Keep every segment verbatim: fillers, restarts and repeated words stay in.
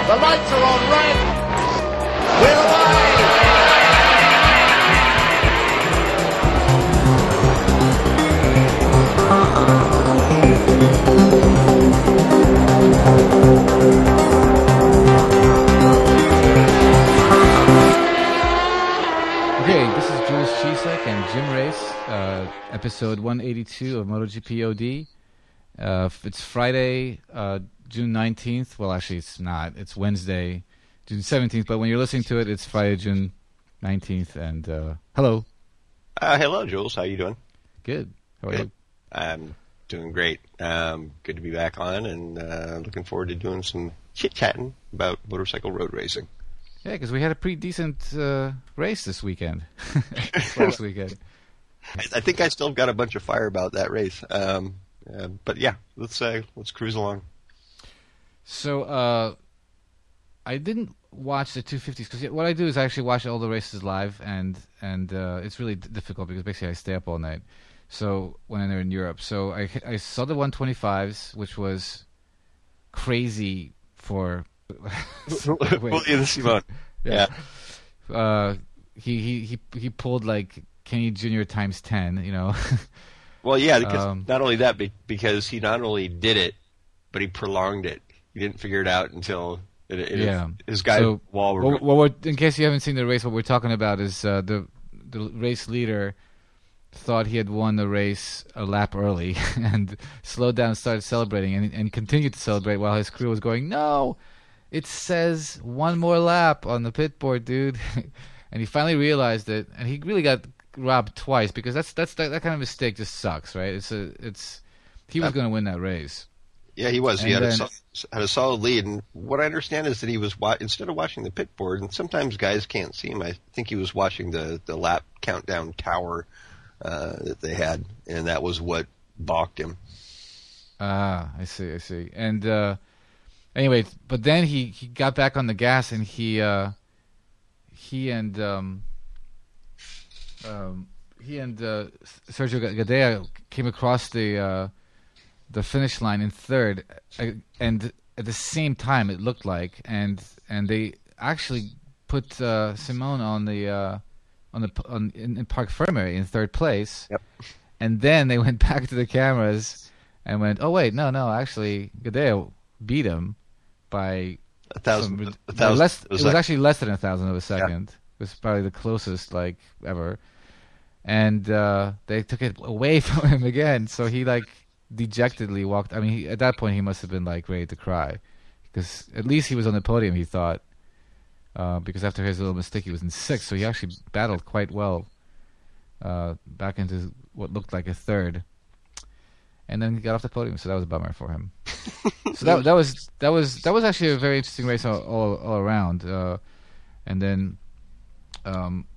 The lights are on red. We're away. Okay, this is Jules Chisek and Jim Race, uh, episode one eighty-two of MotoGP O D. Uh, it's Friday, uh, June nineteenth. Well, actually, it's not. It's Wednesday, June seventeenth. But when you're listening to it, it's Friday, June nineteenth. And uh, hello. Uh, hello, Jules. How you doing? Good. How are Good. you? I'm doing great. Um, good to be back on, and uh, looking forward to doing some chit-chatting about motorcycle road racing. Yeah, because we had a pretty decent uh, race this weekend. Last weekend. I, I think I still got a bunch of fire about that race. Um, uh, but yeah, let's uh, let's cruise along. So uh, I didn't watch the two fifties because what I do is I actually watch all the races live, and and uh, it's really d- difficult because basically I stay up all night. So when they're in Europe, so I I saw the one twenty-fives, which was crazy for. William Simon. Yeah. Uh, he, he he he pulled like Kenny Junior times ten, you know. Well, yeah, because Um, not only that, be- because he not only did it, but he prolonged it. He didn't figure it out until it, it, Yeah. his guy So, wall. Were Well, well, we're, in case you haven't seen the race, what we're talking about is uh, the the race leader thought he had won the race a lap early and slowed down and started celebrating and, and continued to celebrate while his crew was going, no, it says one more lap on the pit board, dude. And he finally realized it, and he really got robbed twice because that's that's that, that kind of mistake just sucks, right? It's a it's he was Uh, going to win that race. Yeah, he was. He And had, then- a, sol- had a solid lead, and what I understand is that he was wa- instead of watching the pit board, and sometimes guys can't see him. I think he was watching the the lap countdown tower uh, that they had, and that was what balked him. Ah, I see, I see. And uh, anyway, but then he, he got back on the gas, and he uh, he and um, um, he and uh, Sergio Gadea came across the uh, the finish line in third, uh, and at the same time it looked like, and and they actually put uh, Simone on the uh, on the on in, in Parc Fermé in third place. Yep. And then they went back to the cameras and went, oh wait, no, no, actually Gadea beat him by A thousand, some, a by thousand. less. It was was like- actually less than a thousand of a second. It was probably the closest like ever. And uh, they took it away from him again, so he like dejectedly walked. I mean, he, at that point he must have been like ready to cry, because at least he was on the podium. He thought, uh, because after his little mistake, he was in sixth, so he actually battled quite well uh, back into what looked like a third, and then he got off the podium. So that was a bummer for him. So that that was that was that was actually a very interesting race all all, all around. Uh, and then, um,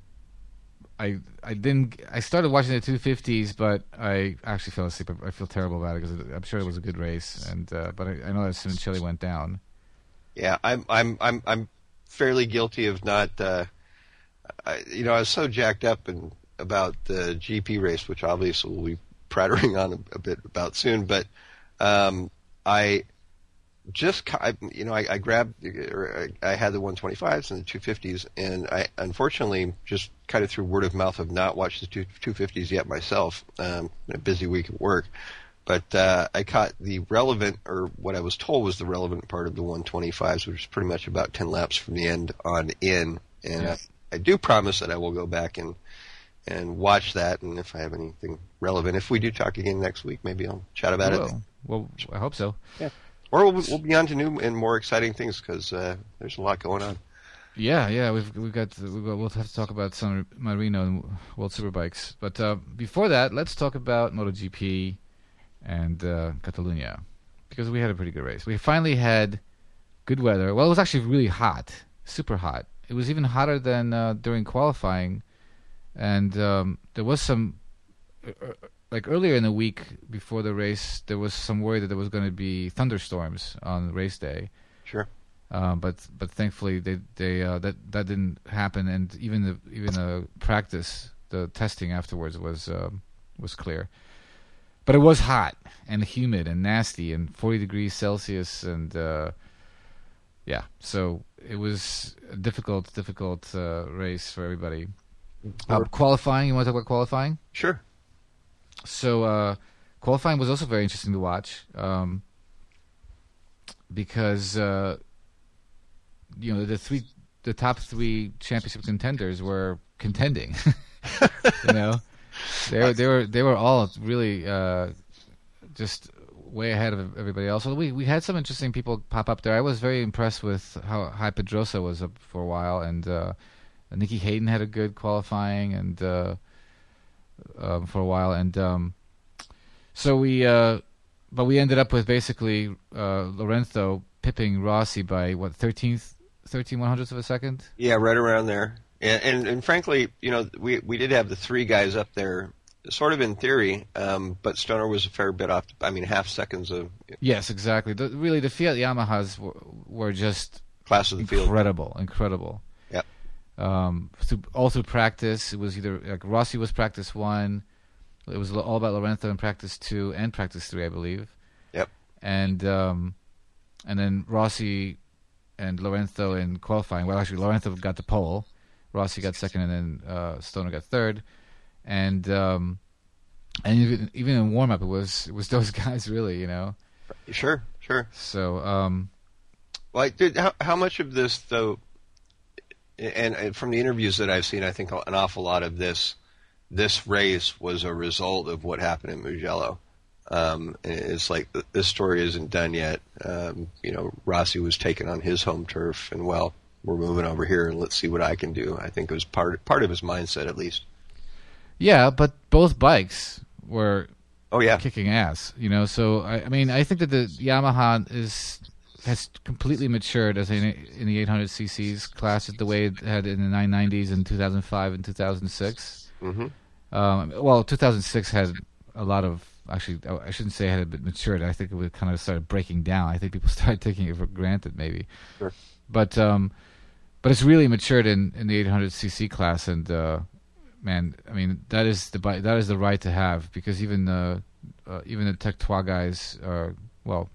I I didn't I started watching the two fifties, but I actually fell asleep. I feel terrible about it because I'm sure it was a good race, and uh, but I, I know that Simoncelli went down. Yeah, I'm I'm I'm I'm fairly guilty of not. Uh, I, you know, I was so jacked up and about the G P race, which obviously we'll be prattling on a, a bit about soon. But um, I just, I, you know, I, I grabbed, or I, I had the one twenty-fives and the two fifties, and I unfortunately just kind of through word of mouth have not watched the two, two fifties yet myself. Um, been a busy week at work. But uh, I caught the relevant, or what I was told was the relevant part of the one twenty-fives, which is pretty much about ten laps from the end on in. And Yeah. I, I do promise that I will go back and and watch that. And if I have anything relevant, if we do talk again next week, maybe I'll chat about it. Well, well, I hope so. Yeah. Or we'll, we'll be on to new and more exciting things because uh, there's a lot going on. Yeah, yeah, we've we've got, we've got we'll have to talk about San Marino and World Superbikes. But uh, before that, let's talk about MotoGP and uh, Catalunya, because we had a pretty good race. We finally had good weather. Well, it was actually really hot, super hot. It was even hotter than uh, during qualifying, and um, there was some, uh, like earlier in the week before the race, there was some worry that there was going to be thunderstorms on race day. Sure. Uh, but but thankfully they they uh, that that didn't happen, and even the even the practice, the testing afterwards was um, was clear. But it was hot and humid and nasty and forty degrees Celsius, and uh, yeah, so it was a difficult, difficult uh, race for everybody. Uh, qualifying, you want to talk about qualifying? Sure. So uh, qualifying was also very interesting to watch um, because uh, you know the three, the top three championship contenders were contending. you know, they were they were they were all really uh, just way ahead of everybody else. So we we had some interesting people pop up there. I was very impressed with how high Pedrosa was up for a while, and uh, Nikki Hayden had a good qualifying and. Uh, Um, for a while, and um, so we, uh, but we ended up with basically uh, Lorenzo pipping Rossi by what thirteenth, thirteen one hundredths of a second. Yeah, right around there. And, and and frankly, you know, we we did have the three guys up there, sort of in theory, um, but Stoner was a fair bit off. I mean, half seconds of. Yes, exactly. The, really, the Fiat Yamahas were, were just class of the field. Incredible, incredible. Yeah. Um, through, all through practice, it was either like Rossi was practice one, it was all about Lorenzo in practice two and practice three, I believe. Yep. And um, and then Rossi and Lorenzo in qualifying. Well, actually, Lorenzo got the pole, Rossi got second, and then uh, Stoner got third. And um, and even even in warm up, it was it was those guys really, you know. Sure, sure. So, um, like, dude, how how much of this though? And, and from the interviews that I've seen, I think an awful lot of this this race was a result of what happened in Mugello. Um, and it's like this story isn't done yet. Um, you know, Rossi was taken on his home turf, and well, we're moving over here, and let's see what I can do. I think it was part part of his mindset, at least. Yeah, but both bikes were oh yeah kicking ass. You know, so I, I mean, I think that the Yamaha is. has completely matured as in, in the eight hundred c c's class, the way it had in the nine nineties in two thousand five and two thousand six. Mm-hmm. Um, well, two thousand six had a lot of, actually, I shouldn't say it had been matured. I think it would kind of started breaking down. I think people started taking it for granted, maybe. Sure. But um, but it's really matured in, in the eight hundred c c class, and uh, man, I mean, that is the that is the right to have, because even the uh, even the Tech Trois guys are, well.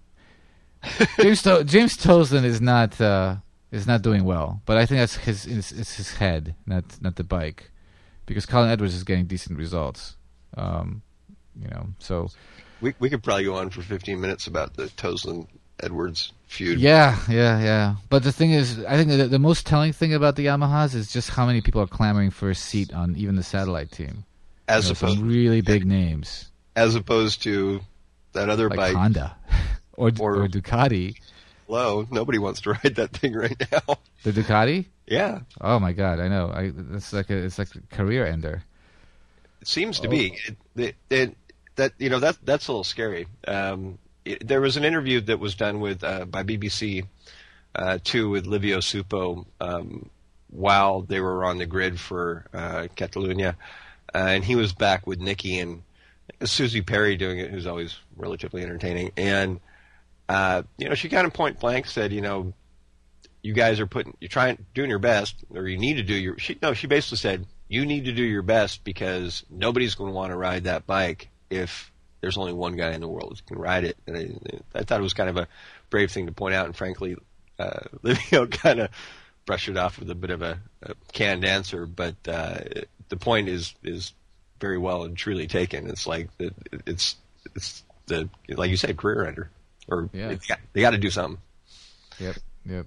James to- James Toseland is not uh, is not doing well, but I think that's his it's, it's his head, not not the bike, because Colin Edwards is getting decent results. Um, you know, so we we could probably go on for fifteen minutes about the Toseland Edwards feud. Yeah, yeah, yeah. But the thing is, I think the, the most telling thing about the Yamahas is just how many people are clamoring for a seat on even the satellite team. As you know, opposed some really big names, as opposed to that other like bike, Honda. Or, or, or Ducati. Low. Nobody wants to ride that thing right now. The Ducati? Yeah. Oh my God, I know. I it's like a it's like a career ender. It seems to oh. be. It, it, it, that you know that that's a little scary. Um, it, there was an interview that was done with uh, by B B C uh, too with Livio Supo um, while they were on the grid for uh, Catalunya, uh, and he was back with Nicky and Susie Perry doing it, who's always relatively entertaining. And Uh, you know, she kind of point blank said, you know, you guys are putting, you're trying, doing your best, or you need to do your, she, no, she basically said, you need to do your best because nobody's going to want to ride that bike if there's only one guy in the world who can ride it. And I, I thought it was kind of a brave thing to point out, and frankly, uh, Livio kind of brushed it off with a bit of a, a canned answer, but uh, the point is is very well and truly taken. It's like, the, it's, it's the, like you said, career ender. Or yeah. got, they got to do something. Yep, yep.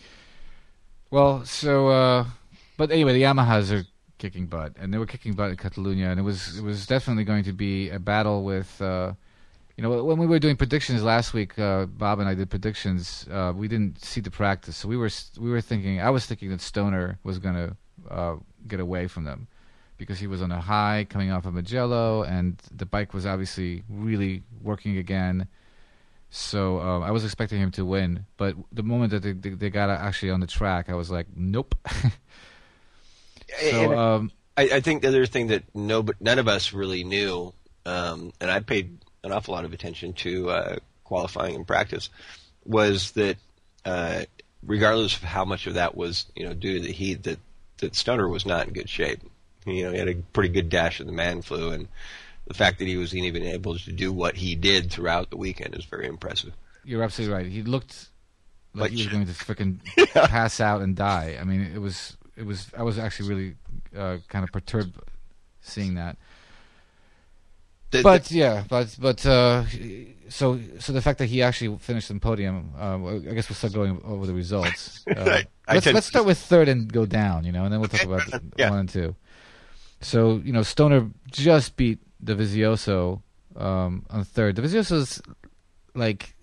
Well, so, uh, but anyway, the Yamahas are kicking butt, and they were kicking butt in Catalunya, and it was it was definitely going to be a battle with, uh, you know, when we were doing predictions last week, uh, Bob and I did predictions. Uh, we didn't see the practice, so we were we were thinking, I was thinking that Stoner was going to uh, get away from them, because he was on a high coming off of Mugello, and the bike was obviously really working again. So um, I was expecting him to win, but the moment that they, they, they got actually on the track, I was like, nope. so um, I, I think the other thing that no, none of us really knew, um, and I paid an awful lot of attention to uh, qualifying and practice, was that uh, regardless of how much of that was, you know, due to the heat, that that Stoner was not in good shape. You know, he had a pretty good dash of the man flu, and the fact that he was even able to do what he did throughout the weekend is very impressive. You're absolutely right. He looked like, Like- he was going to freaking Yeah. pass out and die. I mean, it was it was I was actually really uh, kind of perturbed seeing that. The- But yeah, but but uh, so so the fact that he actually finished in podium, uh, I guess we'll start going over the results. Uh, I- I let's tend let's to- start with third and go down, you know, and then we'll talk Okay. about Yeah. one and two. So you know, Stoner just beat Dovizioso um, on third. Dovizioso's like,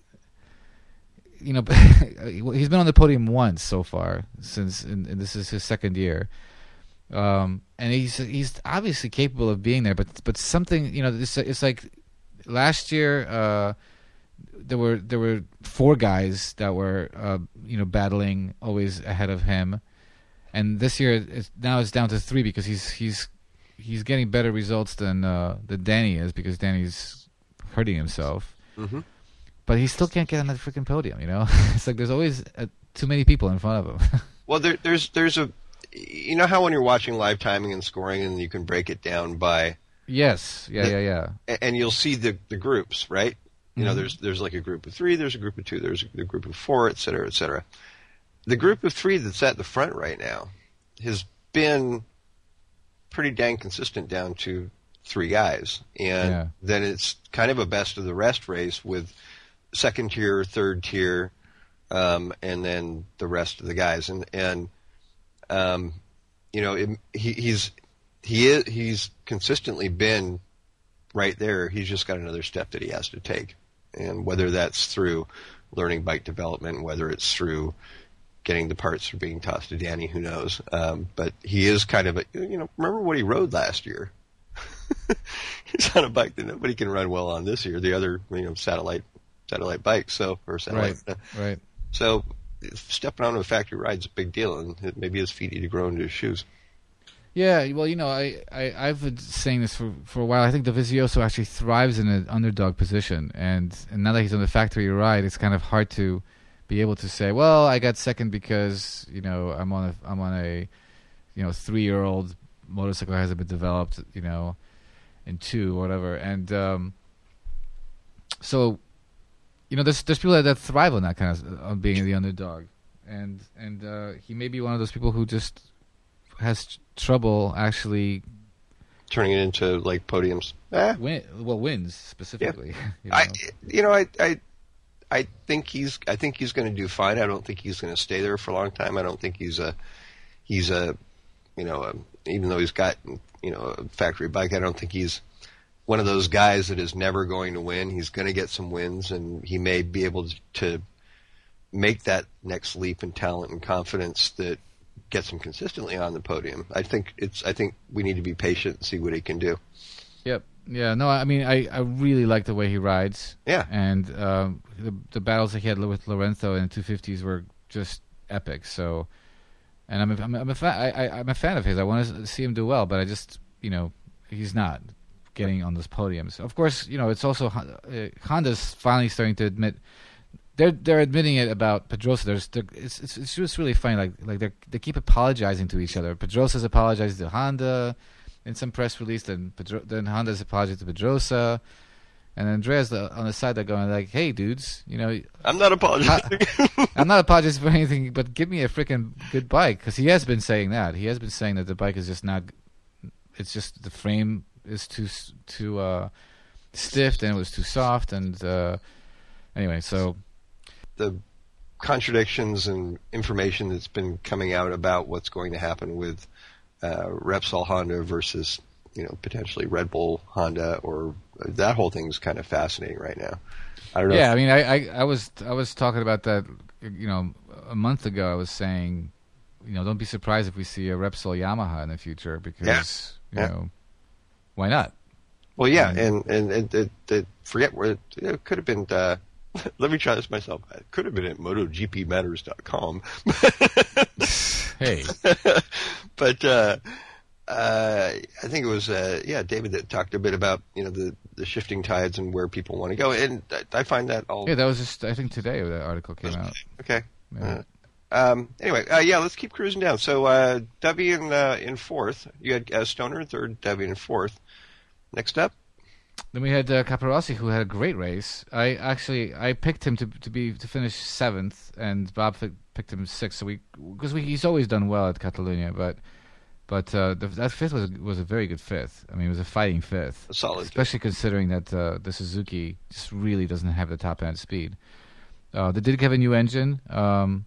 you know, he's been on the podium once so far since, and, and this is his second year. Um, and he's he's obviously capable of being there, but but something, you know, it's, it's like last year uh, there were there were four guys that were uh, you know battling always ahead of him, and this year it's, now it's down to three because he's he's he's getting better results than uh, than Danny is because Danny's hurting himself, Mhm. but he still can't get on that freaking podium. You know, it's like there's always uh, too many people in front of him. Well, there, there's there's a, you know how when you're watching live timing and scoring, and you can break it down by, Yes, yeah, yeah, yeah. a- and you'll see the the groups, right? You know, Mhm. there's there's like a group of three, there's a group of two, there's a, a group of four, et cetera, et cetera. The group of three that's at the front right now has been pretty dang consistent down to three guys, and Yeah. then it's kind of a best of the rest race with second tier, third tier, um, and then the rest of the guys, and and um, you know, it, he, he's he is he's consistently been right there. He's just got another step that he has to take, and whether that's through learning bike development, whether it's through getting the parts for being tossed to Danny, who knows? Um, but he is kind of a, you know, remember what he rode last year? He's on a bike that nobody can run well on this year. The other, you know, satellite satellite bike. So or satellite. Right, right. So stepping onto a factory ride's a big deal, and it- maybe his feet need to grow into his shoes. Yeah, well, you know, I, I, I've been saying this for, for a while. I think Dovizioso actually thrives in an underdog position. And, and now that he's on the factory ride, it's kind of hard to be able to say, well, I got second because, you know, I'm on a, I'm on a you know, three-year-old motorcycle that hasn't been developed, you know, in two or whatever. And um, so, you know, there's there's people that, that thrive on that kind of, on being the underdog. And, and uh, he may be one of those people who just has tr- trouble actually Turning it into like podiums. Eh, win. Well, wins specifically. you know? I, you know, I, I, I think he's, I think he's going to do fine. I don't think he's going to stay there for a long time. I don't think he's a, he's a, you know, a, even though he's got, you know, a factory bike, I don't think he's one of those guys that is never going to win. He's going to get some wins, and he may be able to make that next leap in talent and confidence that gets him consistently on the podium. I think it's, I think we need to be patient and see what he can do. Yep. Yeah. No. I mean, I, I really like the way he rides. Yeah. And um, the the battles that he had with Lorenzo in the two fifties were just epic. So, and I'm a, I'm a, I'm a fan. I, I, I'm a fan of his. I want to see him do well, but I just, you know, he's not getting on those podiums. Of course, you know, it's also uh, Honda's finally starting to admit. They're they're admitting it about Pedrosa. There's they're, it's it's it's just really funny. Like like they they keep apologizing to each other. Pedrosa's apologized to Honda in some press release. Then Pedro, then Honda's apologized to Pedrosa, and then Andrea's the, on the side. They're going like, "Hey, dudes, you know, I'm not apologizing. I'm not apologizing for anything, but give me a freaking good bike." Because he has been saying that. He has been saying that the bike is just not. It's just the frame is too s- too uh, stiff, and it was too soft, and uh, anyway, so. The contradictions and information that's been coming out about what's going to happen with uh, Repsol Honda versus, you know, potentially Red Bull Honda, or that whole thing is kind of fascinating right now. I don't know. Yeah, if- I mean, I, I, I was I was talking about that, you know, a month ago. I was saying, you know, don't be surprised if we see a Repsol Yamaha in the future because, Yeah. you Yeah. know, why not? well, yeah, um, and and, and, and, and forget where it, it could have been. Uh, let me try this myself. It could have been at moto g p matters dot com. Hey, but uh, uh, I think it was uh, yeah David that talked a bit about, you know, the, the shifting tides and where people want to go, and I, I find that all yeah, that was just I think today that article came out. okay. Yeah. Uh, um, anyway, uh, yeah, let's keep cruising down. So uh, Debbie in uh, in fourth. You had uh, Stoner in third, Debbie in fourth. Next up, Then we had uh, Caparossi, who had a great race. I actually I picked him to to be to finish seventh, and Bob fi- picked him sixth. So we because we, he's always done well at Catalunya, but but uh, the, that fifth was was a very good fifth. I mean, it was a fighting fifth, A solid especially considering that uh, the Suzuki just really doesn't have the top end speed. Uh, they did have a new engine. Um,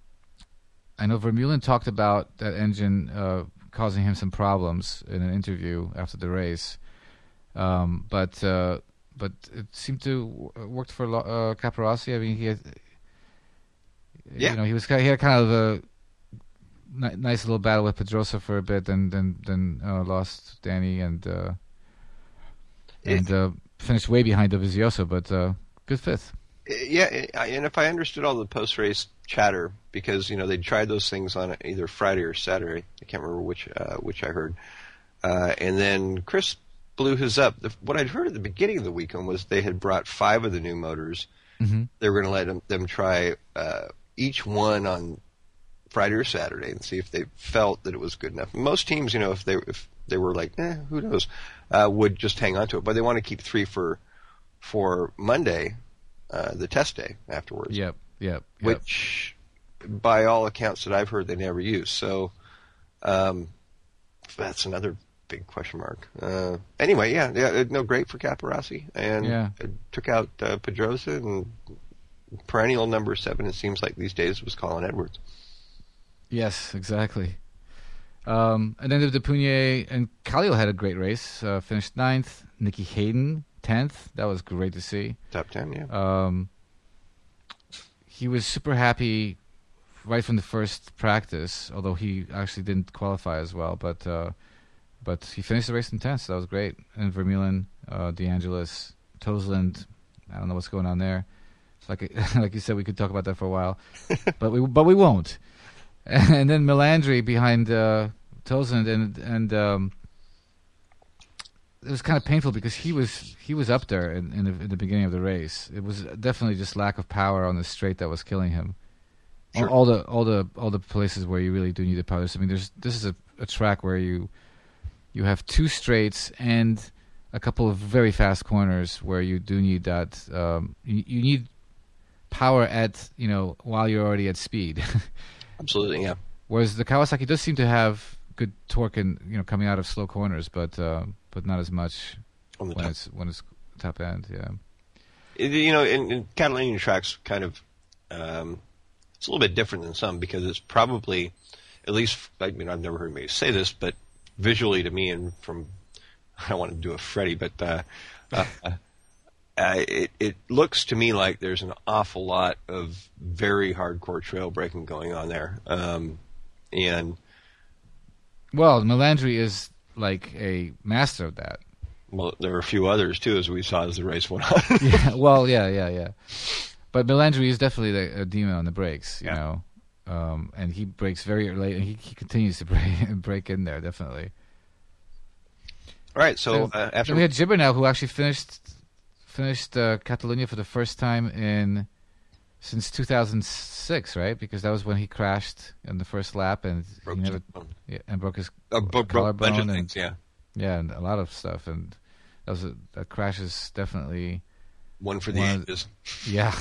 I know Vermeulen talked about that engine uh, causing him some problems in an interview after the race. Um, but uh, but it seemed to w- worked for uh, Caparossi. I mean, he had, Yeah. you know, he was kind of, he had kind of a ni- nice little battle with Pedrosa for a bit, and then then uh, lost Danny and uh, and uh, finished way behind Dovizioso, but uh, good fifth. Yeah, and if I understood all the post-race chatter, because you know they tried those things on either Friday or Saturday, I can't remember which uh, which I heard, uh, and then Chris blew his up. The, what I'd heard at the beginning of the weekend was they had brought five of the new motors. Mm-hmm. They were going to let them, them try uh, each one on Friday or Saturday and see if they felt that it was good enough. Most teams, you know, if they if they were like, eh, who knows, uh, would just hang on to it. But they want to keep three for for Monday, uh, the test day afterwards. Yep, yep, yep. Which, by all accounts that I've heard, they never use. So um, that's another big question mark. Uh, anyway, yeah, yeah, no, great for Caparossi, and Yeah. it took out uh, Pedrosa, and perennial number seven. It seems like these days was Colin Edwards. Yes, exactly. Um, and then the Depunier and Kallio had a great race. Uh, finished ninth. Nicky Hayden tenth. That was great to see. Top ten, yeah. Um, he was super happy right from the first practice, although he actually didn't qualify as well. But uh, but he finished the race in tenth, so that was great. And Vermeulen, uh, DeAngelis, Tosland, I don't know what's going on there. It's like like you said, we could talk about that for a while, but we but we won't. And then Melandri behind uh, Tosland, and and um, it was kind of painful because he was he was up there in, in, the, in the beginning of the race. It was definitely just lack of power on the straight that was killing him. Sure. All, all the all the all the places where you really do need the power. I mean, there's this is a, a track where you you have two straights and a couple of very fast corners where you do need that. Um, you, you need power at you know while you're already at speed. Absolutely, yeah. Whereas the Kawasaki does seem to have good torque and you know coming out of slow corners, but uh, but not as much On the when top. it's when it's top end. Yeah. It- you know, in, in Catalonian tracks, kind of, um, it's a little bit different than some because it's probably, at least, I mean, I've never heard anybody say this, but visually to me, and from, I don't want to do a Freddie, but uh, uh, uh, it, it looks to me like there's an awful lot of very hardcore trail braking going on there, um, and Well, Melandri is like a master of that. well, there were a few others too, as we saw as the race went on. Yeah. Well, yeah, yeah, yeah. But Melandri is definitely the, a demon on the brakes, you Yeah. know, um, and he brakes very late, and he, he continues to break break in there definitely. All right, so And uh, after then we had Gibernau, who actually finished finished uh, Catalunya for the first time in since two thousand six, right? Because that was when he crashed in the first lap, and broke, he never um, yeah, and broke his uh, bro- broke a bunch of collarbone and things, yeah. yeah, and a lot of stuff. And that was a, that crash is definitely One for the One of the- ages. yeah.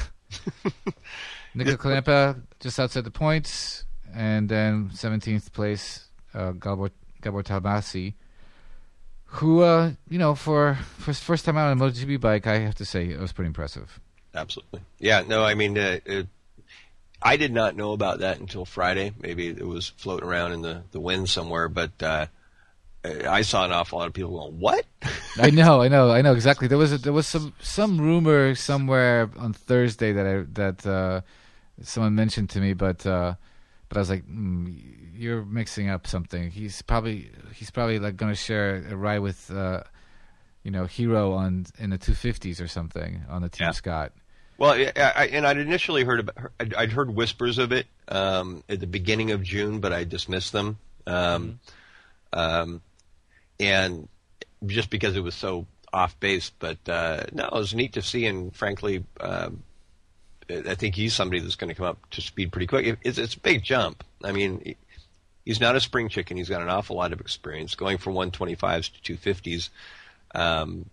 Nicola Kalempa just outside the points, and then seventeenth place, uh, Gabor Gabor Talmasi, who uh, you know for for his first time out on a MotoGP bike, I have to say it was pretty impressive. Absolutely. Yeah, no, I mean, uh, it, I did not know about that until Friday. Maybe it was floating around in the, the wind somewhere, but uh, I saw an awful lot of people going, what? I know, I know, I know exactly. There was a, there was some some rumor somewhere on Thursday that I that uh, someone mentioned to me, but uh, but I was like, mm, you're mixing up something. He's probably he's probably like going to share a ride with uh, you know Hero on in the two fifties or something on the Team Yeah. Scott. Well, I, I, and I'd initially heard about, I'd, I'd heard whispers of it um, at the beginning of June, but I dismissed them. Um, Mm-hmm. um, and just because it was so off base, but uh, no, it was neat to see, and frankly, um, I think he's somebody that's going to come up to speed pretty quick. It's, it's a big jump. I mean, he's not a spring chicken. He's got an awful lot of experience going from one twenty-fives to two fifties. Um,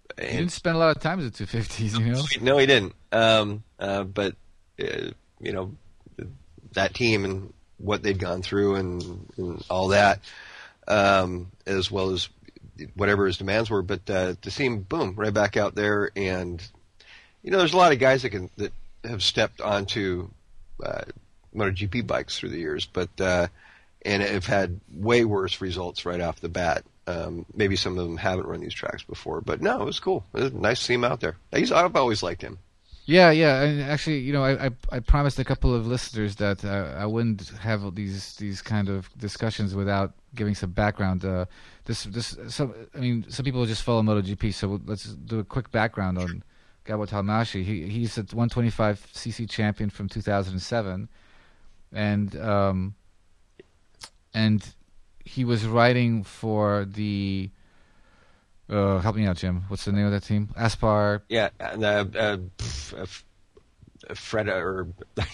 he didn't spend a lot of time in the two fifties, you know. No, he didn't. Um, uh, but uh, you know, that team and what they'd gone through and, and all that, um, as well as whatever his demands were. But uh, to see him, boom, right back out there, and you know, there's a lot of guys that can that have stepped onto uh, MotoGP bikes through the years, but uh, and have had way worse results right off the bat. Um, maybe some of them haven't run these tracks before, but no, it was cool. It was nice to see him out there. He's, I've always liked him. Yeah, yeah, and actually, you know, I I, I promised a couple of listeners that uh, I wouldn't have these these kind of discussions without giving some background. Uh, this this some I mean, some people just follow MotoGP, so let's do a quick background on Gabo Talmasci. He he's a one twenty-five c c champion from two thousand seven, and um and he was riding for the. Uh, help me out, Jim. What's the name of that team? Aspar. Yeah, and uh, uh, uh, Fred or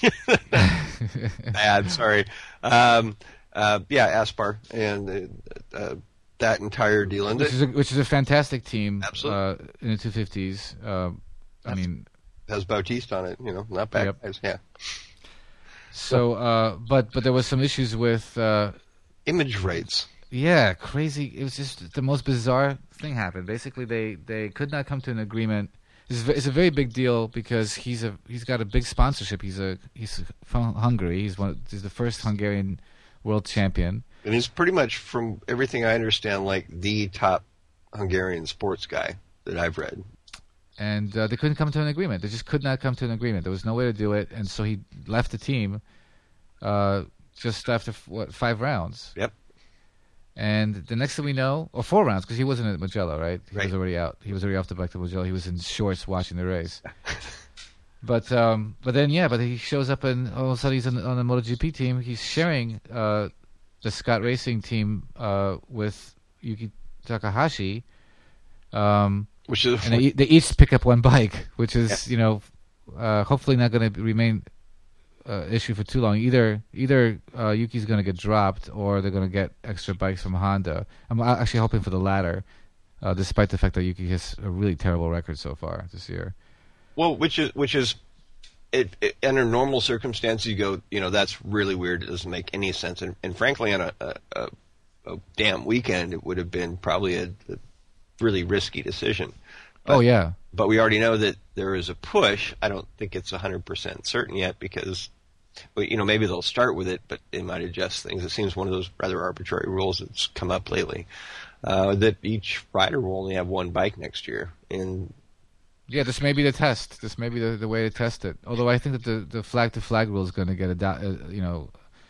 bad. Sorry. Um, uh, yeah, Aspar and uh, uh, that entire deal. And which is a, which is a fantastic team. Absolutely. Uh, in the two fifties. Uh, I mean, has Bautista on it. You know, not bad yep. guys. Yeah. So, uh, but but there was some issues with uh, image rates. Yeah, crazy. It was just the most bizarre thing happened. Basically, they, they could not come to an agreement. It's, it's a very big deal because he's a he's got a big sponsorship. He's a he's from Hungary. He's one. He's the first Hungarian world champion. And he's pretty much, from everything I understand, like the top Hungarian sports guy that I've read. And uh, they couldn't come to an agreement. They just could not come to an agreement. There was no way to do it, and so he left the team uh, just after what five rounds. Yep. And the next thing we know, or four rounds, because he wasn't at Mugello, right? He right. was already out. He was already off the bike to Mugello. He was in shorts watching the race. but um, but then yeah, but he shows up and all of a sudden he's on, on the MotoGP team. He's sharing uh, the Scott Racing team uh, with Yuki Takahashi. Um, which is and they, they each pick up one bike, which is yeah. you know uh, hopefully not going to remain. Uh, issue for too long. Either either uh, Yuki's going to get dropped or they're going to get extra bikes from Honda. I'm actually hoping for the latter, uh, despite the fact that Yuki has a really terrible record so far this year. Well, which is which is, it, it, under normal circumstances, you go, you know, that's really weird. It doesn't make any sense. And, and frankly, on a, a, a, a damn weekend, it would have been probably a, a really risky decision. But, oh yeah. But we already know that there is a push. I don't think it's one hundred percent certain yet because, you know, maybe they'll start with it, but they might adjust things. It seems one of those rather arbitrary rules that's come up lately, uh, that each rider will only have one bike next year. And yeah, this may be the test. This may be the, the way to test it. Although I think that the, the flag-to-flag rule is going to get a, uh, you know...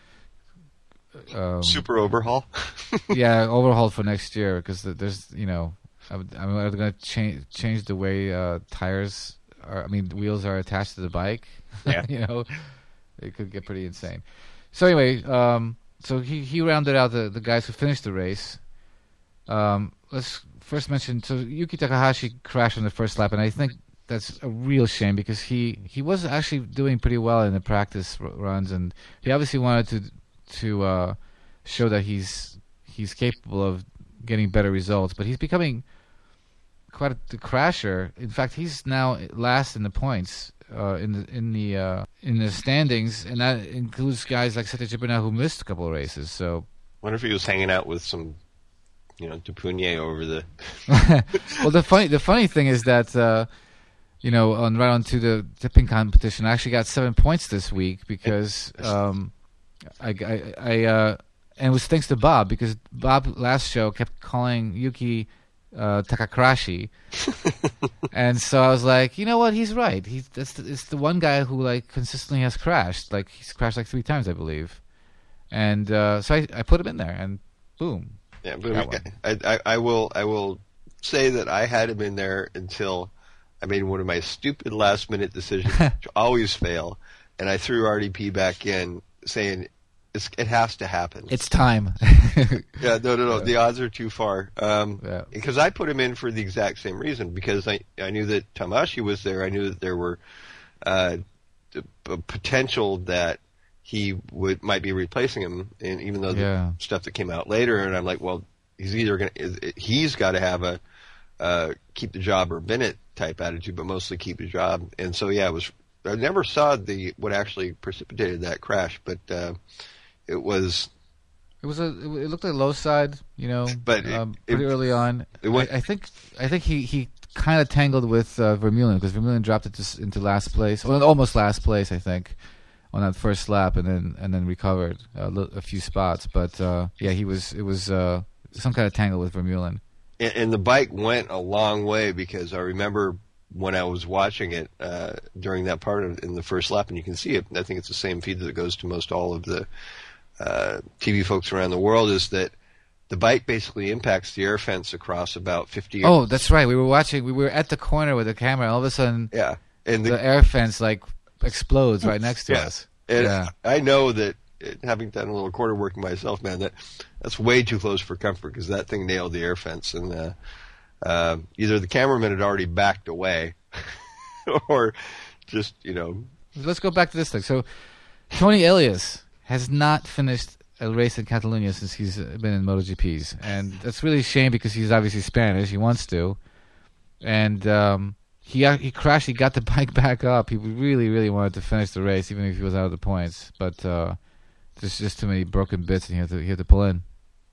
Um, super overhaul? yeah, overhauled for next year because there's, you know... I mean, are they going to change change the way uh, tires are? I mean, wheels are attached to the bike. Yeah, you know, it could get pretty insane. So anyway, um, so he, he rounded out the, the guys who finished the race. Um, let's first mention so Yuki Takahashi crashed on the first lap, and I think that's a real shame because he, he was actually doing pretty well in the practice r- runs, and he obviously wanted to to uh, show that he's he's capable of getting better results, but he's becoming quite a, the crasher. In fact, he's now last in the points uh, in the in the uh, in the standings, and that includes guys like Sete Gibernau who missed a couple of races. So, wonder if he was hanging out with some, you know, Dupugne over the. Well, the funny the funny thing is that uh, you know, on right on to the tipping competition, I actually got seven points this week because um, I I, I uh, and it was thanks to Bob because Bob last show kept calling Yuki uh, Takakrashi, and so I was like, you know what, he's right. He's that's the, it's the one guy who like consistently has crashed. Like he's crashed like three times, I believe, and uh, so I, I put him in there, and boom. Yeah, but I, I I will I will say that I had him in there until I made one of my stupid last minute decisions, which always fail, and I threw R D P back in, saying. It's, it has to happen. It's time. yeah, no, no, no. Yeah. The odds are too far. Um, yeah. Because I put him in for the exact same reason. Because I, I knew that Tamashi was there. I knew that there were uh, a potential that he would might be replacing him. And even though the yeah. stuff that came out later, and I'm like, well, he's either going to he's got to have a uh, keep the job or bin it type attitude, but mostly keep the job. And so, yeah, it was. I never saw the what actually precipitated that crash, but uh, it was. It was a. It looked like low side, you know, but it, um, pretty it, early on. It went, I, I think. I think he, he kind of tangled with uh, Vermeulen because Vermeulen dropped it to, into last place, well, almost last place, I think, on that first lap, and then and then recovered a, a few spots. But uh, yeah, he was. It was uh, some kind of tangle with Vermeulen. And, and the bike went a long way because I remember when I was watching it uh, during that part of in the first lap, and you can see it. I think it's the same feed that goes to most all of the uh, T V folks around the world. Is that the bike basically impacts the air fence across about fifty. Oh, that's right. We were watching. We were at the corner with the camera. All of a sudden, yeah, and the, the air fence like explodes right next to yeah. us. And yeah, I know that it, having done a little quarter work myself, man, that that's way too close for comfort because that thing nailed the air fence, and uh, uh, either the cameraman had already backed away, or just you know. Let's go back to this thing. So, Toni Elias has not finished a race in Catalonia since he's been in MotoGPs, and that's really a shame because he's obviously Spanish. He wants to, and um, he he crashed. He got the bike back up. He really, really wanted to finish the race, even if he was out of the points. But uh, there's just too many broken bits, and he had to he had to pull in.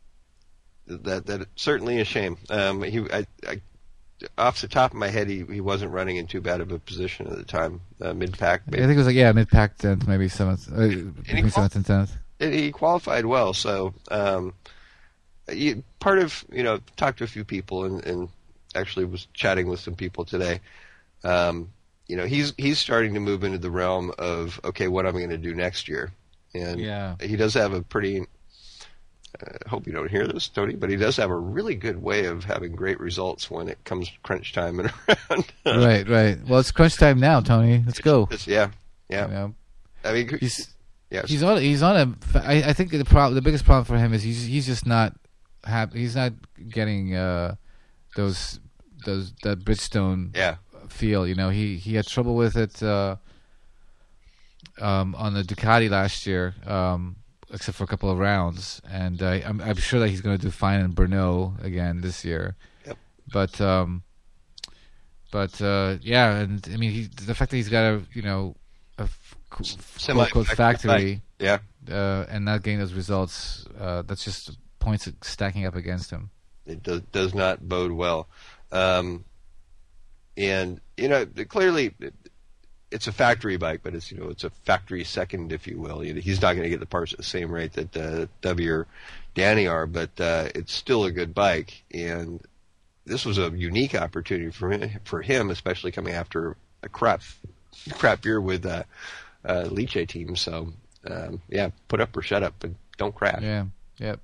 That that certainly a shame. Um, he I, I off the top of my head, he, he wasn't running in too bad of a position at the time. Uh, mid pack. I think it was like yeah, mid pack tenth, maybe seventh, uh, between seventh and tenth. He qualified well, so um, he, part of you know talked to a few people and, and actually was chatting with some people today. Um, you know, he's he's starting to move into the realm of okay, what am I going to do next year? And yeah. he does have a pretty. I hope you don't hear this, Tony, but he does have a really good way of having great results when it comes crunch time and around. right, right. Well, it's crunch time now, Tony. Let's go. It's, yeah, yeah. You know, I mean, he's yeah, he's on. He's on a. I, I think the problem, the biggest problem for him is he's he's just not happy. He's not getting uh, those those that Bridgestone yeah. feel. You know, he he had trouble with it uh, um, on the Ducati last year. Um, except for a couple of rounds, and uh, I'm, I'm sure that he's going to do fine in Brno again this year. Yep. But, um, but uh, yeah, and I mean, he, the fact that he's got a you know a f- quote quote factory, yeah, uh, and not getting those results, uh, that's just points stacking up against him. It does does not bode well, um, and you know clearly. It, It's a factory bike, but it's you know it's a factory second, if you will. You know, he's not going to get the parts at the same rate that uh, W or Danny are, but uh, it's still a good bike. And this was a unique opportunity for him, for him, especially coming after a crap crap year with uh, uh, Lecce team. So um, yeah, put up or shut up, but don't crash. Yeah. Yep.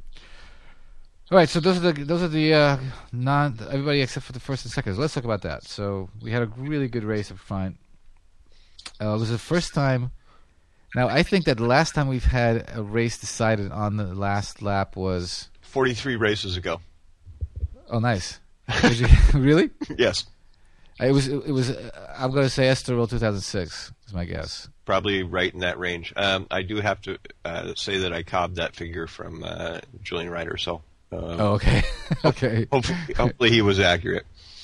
All right, so those are the those are the uh, non everybody except for the first and second. Let's talk about that. So we had a really good race up front. Uh, it was the first time. Now, I think that the last time we've had a race decided on the last lap was forty-three races ago. Oh, nice! Was you, really? Yes. It was. It was. Uh, I'm going to say Estoril two thousand six is my guess. Probably right in that range. Um, I do have to uh, say that I cobbed that figure from uh, Julian Ryder. So. Uh, oh, okay. okay. Hopefully, hopefully, he was accurate.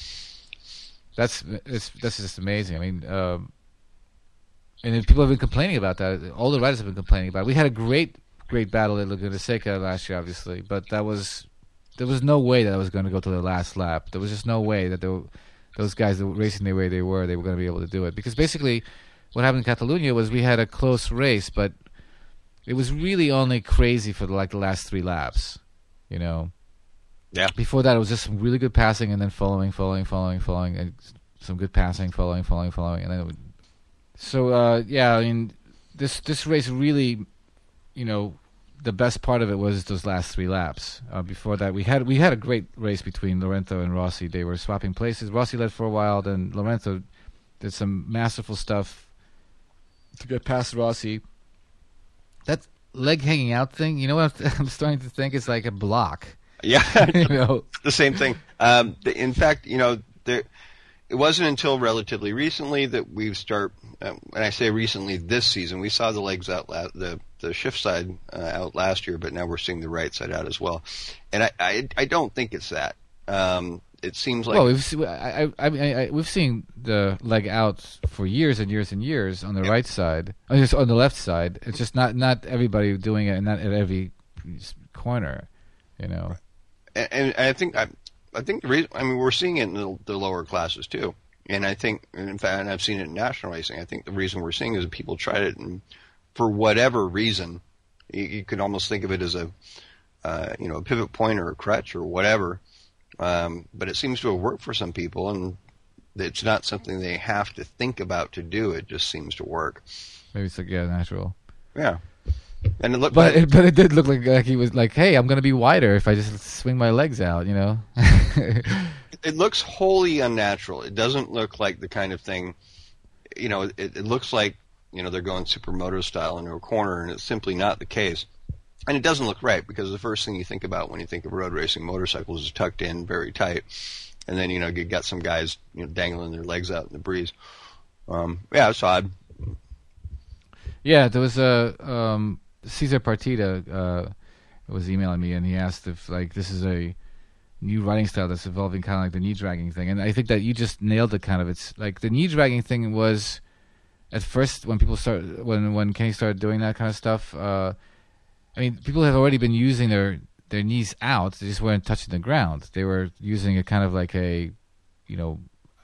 That's it's that's just amazing. I mean. Um, And then people have been complaining about that. All the riders have been complaining about it. We had a great, great battle at Laguna Seca last year, obviously, but that was there was no way that I was going to go to the last lap. There was just no way that were, those guys that were racing the way they were, they were going to be able to do it. Because basically, what happened in Catalonia was we had a close race, but it was really only crazy for the, like the last three laps. You know. Yeah. Before that, it was just some really good passing, and then following, following, following, following, and some good passing, following, following, following, and then it would. So uh, yeah, I mean, this this race really, you know, the best part of it was those last three laps. Uh, before that, we had we had a great race between Lorenzo and Rossi. They were swapping places. Rossi led for a while, then Lorenzo did some masterful stuff to get past Rossi. That leg hanging out thing, you know what I'm, I'm starting to think it's like a block. Yeah, you know, the same thing. Um, in fact, you know, there. It wasn't until relatively recently that we start, uh, and I say recently this season, we saw the legs out, la- the the shift side uh, out last year, but now we're seeing the right side out as well. And I, I, I don't think it's that. Um, it seems like well, we've se- I, I, I mean, I, I, we've seen the leg out for years and years and years on the Yeah. right side, I mean, just on the left side. It's just not not everybody doing it, and not at every corner, you know. and, and I think I, I think the reason, I mean, we're seeing it in the, the lower classes too, and I think, and in fact, and I've seen it in national racing. I think the reason we're seeing is that people tried it, and for whatever reason, you, you could almost think of it as a, uh, you know, a pivot point or a crutch or whatever. Um, but it seems to have worked for some people, and it's not something they have to think about to do. It just seems to work. Maybe it's like yeah, natural. Yeah, and it looked, But it, but it did look like like he was like, hey, I'm gonna be wider if I just swing my legs out, you know. it looks wholly unnatural. It doesn't look like the kind of thing, you know. It, it looks like, you know, they're going supermoto style into a corner, and it's simply not the case. And it doesn't look right, because the first thing you think about when you think of road racing motorcycles is tucked in very tight, and then, you know, you got some guys, you know, dangling their legs out in the breeze. Um, yeah, it's odd. Yeah, there was a um, Cesar Partida uh, was emailing me, and he asked if like this is a new riding style that's evolving, kind of like the knee dragging thing. And I think that you just nailed it. Kind of, it's like the knee dragging thing was at first when people start when when Kenny started doing that kind of stuff. Uh, I mean, people have already been using their their knees out; they just weren't touching the ground. They were using a kind of like a, you know,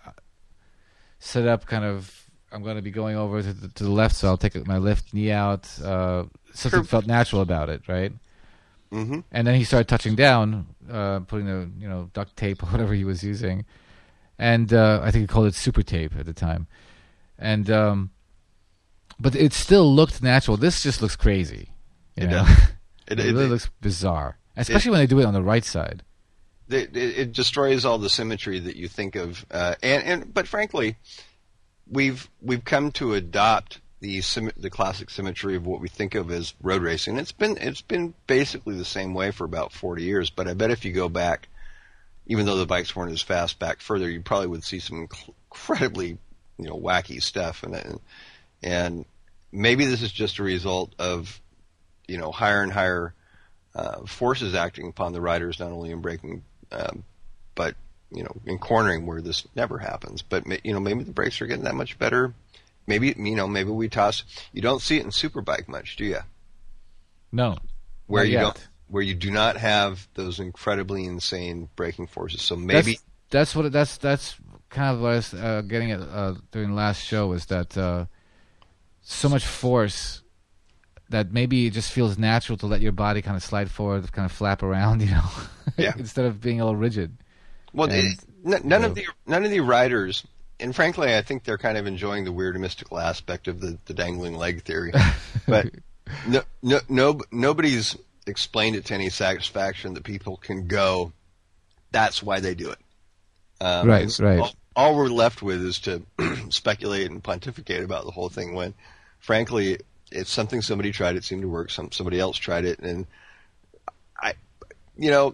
set up kind of. I'm going to be going over to the, to the left, so I'll take my left knee out. Uh, something Sure. felt natural about it, right? Mm-hmm. And then he started touching down, uh, putting the you know duct tape or whatever he was using, and uh, I think he called it super tape at the time. And um, but it still looked natural. This just looks crazy. You It know? does. It, It, it, really it, looks bizarre, especially when they do it on the right side. it, it destroys all the symmetry that you think of, uh, and, and but frankly, we've we've come to adopt the sym- the classic symmetry of what we think of as road racing. It's been it's been basically the same way for about forty years. But I bet if you go back, even though the bikes weren't as fast back further, you probably would see some inc- incredibly you know wacky stuff. And and maybe this is just a result of you know higher and higher uh, forces acting upon the riders, not only in braking, um, but you know, in cornering where this never happens. But, you know, maybe the brakes are getting that much better. Maybe, you know, maybe we toss, you don't see it in Superbike much, do you? No, Where not you yet. don't, where you do not have those incredibly insane braking forces. So maybe, that's, that's what it, that's that's kind of what I was uh, getting at uh, during the last show, was that uh, so much force that maybe it just feels natural to let your body kind of slide forward, kind of flap around, you know, Yeah. instead of being all rigid. well, and, it, n- none so- of the, none of the riders, and frankly, I think they're kind of enjoying the weird mystical aspect of the, the dangling leg theory. But no, no, no, nobody's explained it to any satisfaction that people can go, that's why they do it. Um, Right, and so right. All, all we're left with is to speculate and pontificate about the whole thing when, frankly, it's something somebody tried, it seemed to work, some somebody else tried it, and I, you know,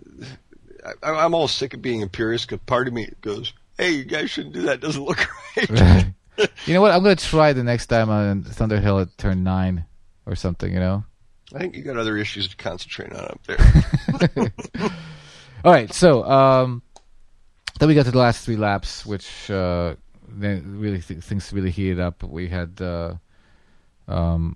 I, I'm all sick of being imperious because part of me goes, hey, you guys shouldn't do that, it doesn't look right. Right. You know what? I'm going to try the next time on Thunderhill at turn nine or something, you know? I think you got other issues to concentrate on up there. All right, so um, then we got to the last three laps, which uh, then really th- things really heated up. We had uh, um,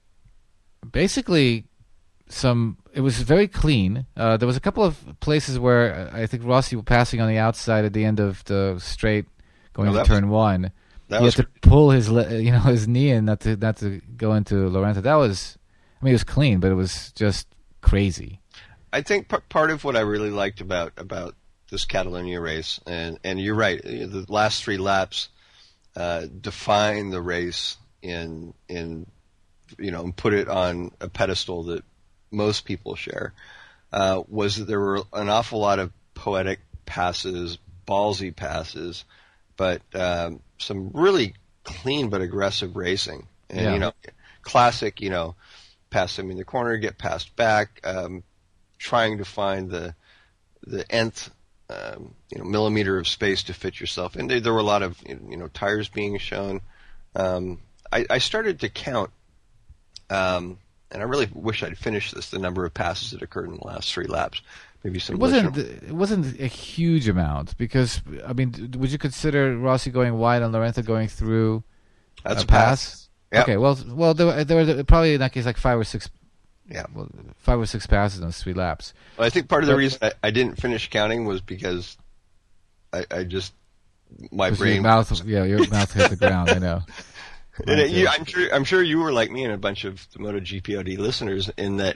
basically some. It was very clean. Uh, there was a couple of places where I think Rossi was passing on the outside at the end of the straight, going No, to that turn one. That He was had to pull his, le- you know, his knee in not to not to go into Laurenta. That was, I mean, it was clean, but it was just crazy. I think p- part of what I really liked about about this Catalonia race, and and you're right, the last three laps uh, define the race in in you know and put it on a pedestal that most people share. Uh, was that there were an awful lot of poetic passes, ballsy passes, but um, some really clean but aggressive racing, and Yeah. you know, classic, you know, pass them in the corner, get passed back. Um, trying to find the the nth um, you know millimeter of space to fit yourself in. There, there were a lot of you know tires being shown. Um, I, I started to count um, and I really wish I'd finished this, the number of passes that occurred in the last three laps. Maybe some. It wasn't. listener- It wasn't a huge amount because I mean, d- would you consider Rossi going wide and Lorenzo going through That's a a pass. Yep. Okay, well, well, there were, there were probably in that case like five or six, Yeah. well, five or six passes in those three laps. Well, I think part of the But- reason I, I didn't finish counting was because I, I just my 'Cause brain. your mouth, yeah, your mouth hit the ground. I know. And Mine it, you, too. I'm sure. I'm sure you were like me and a bunch of the MotoGP O D listeners in that.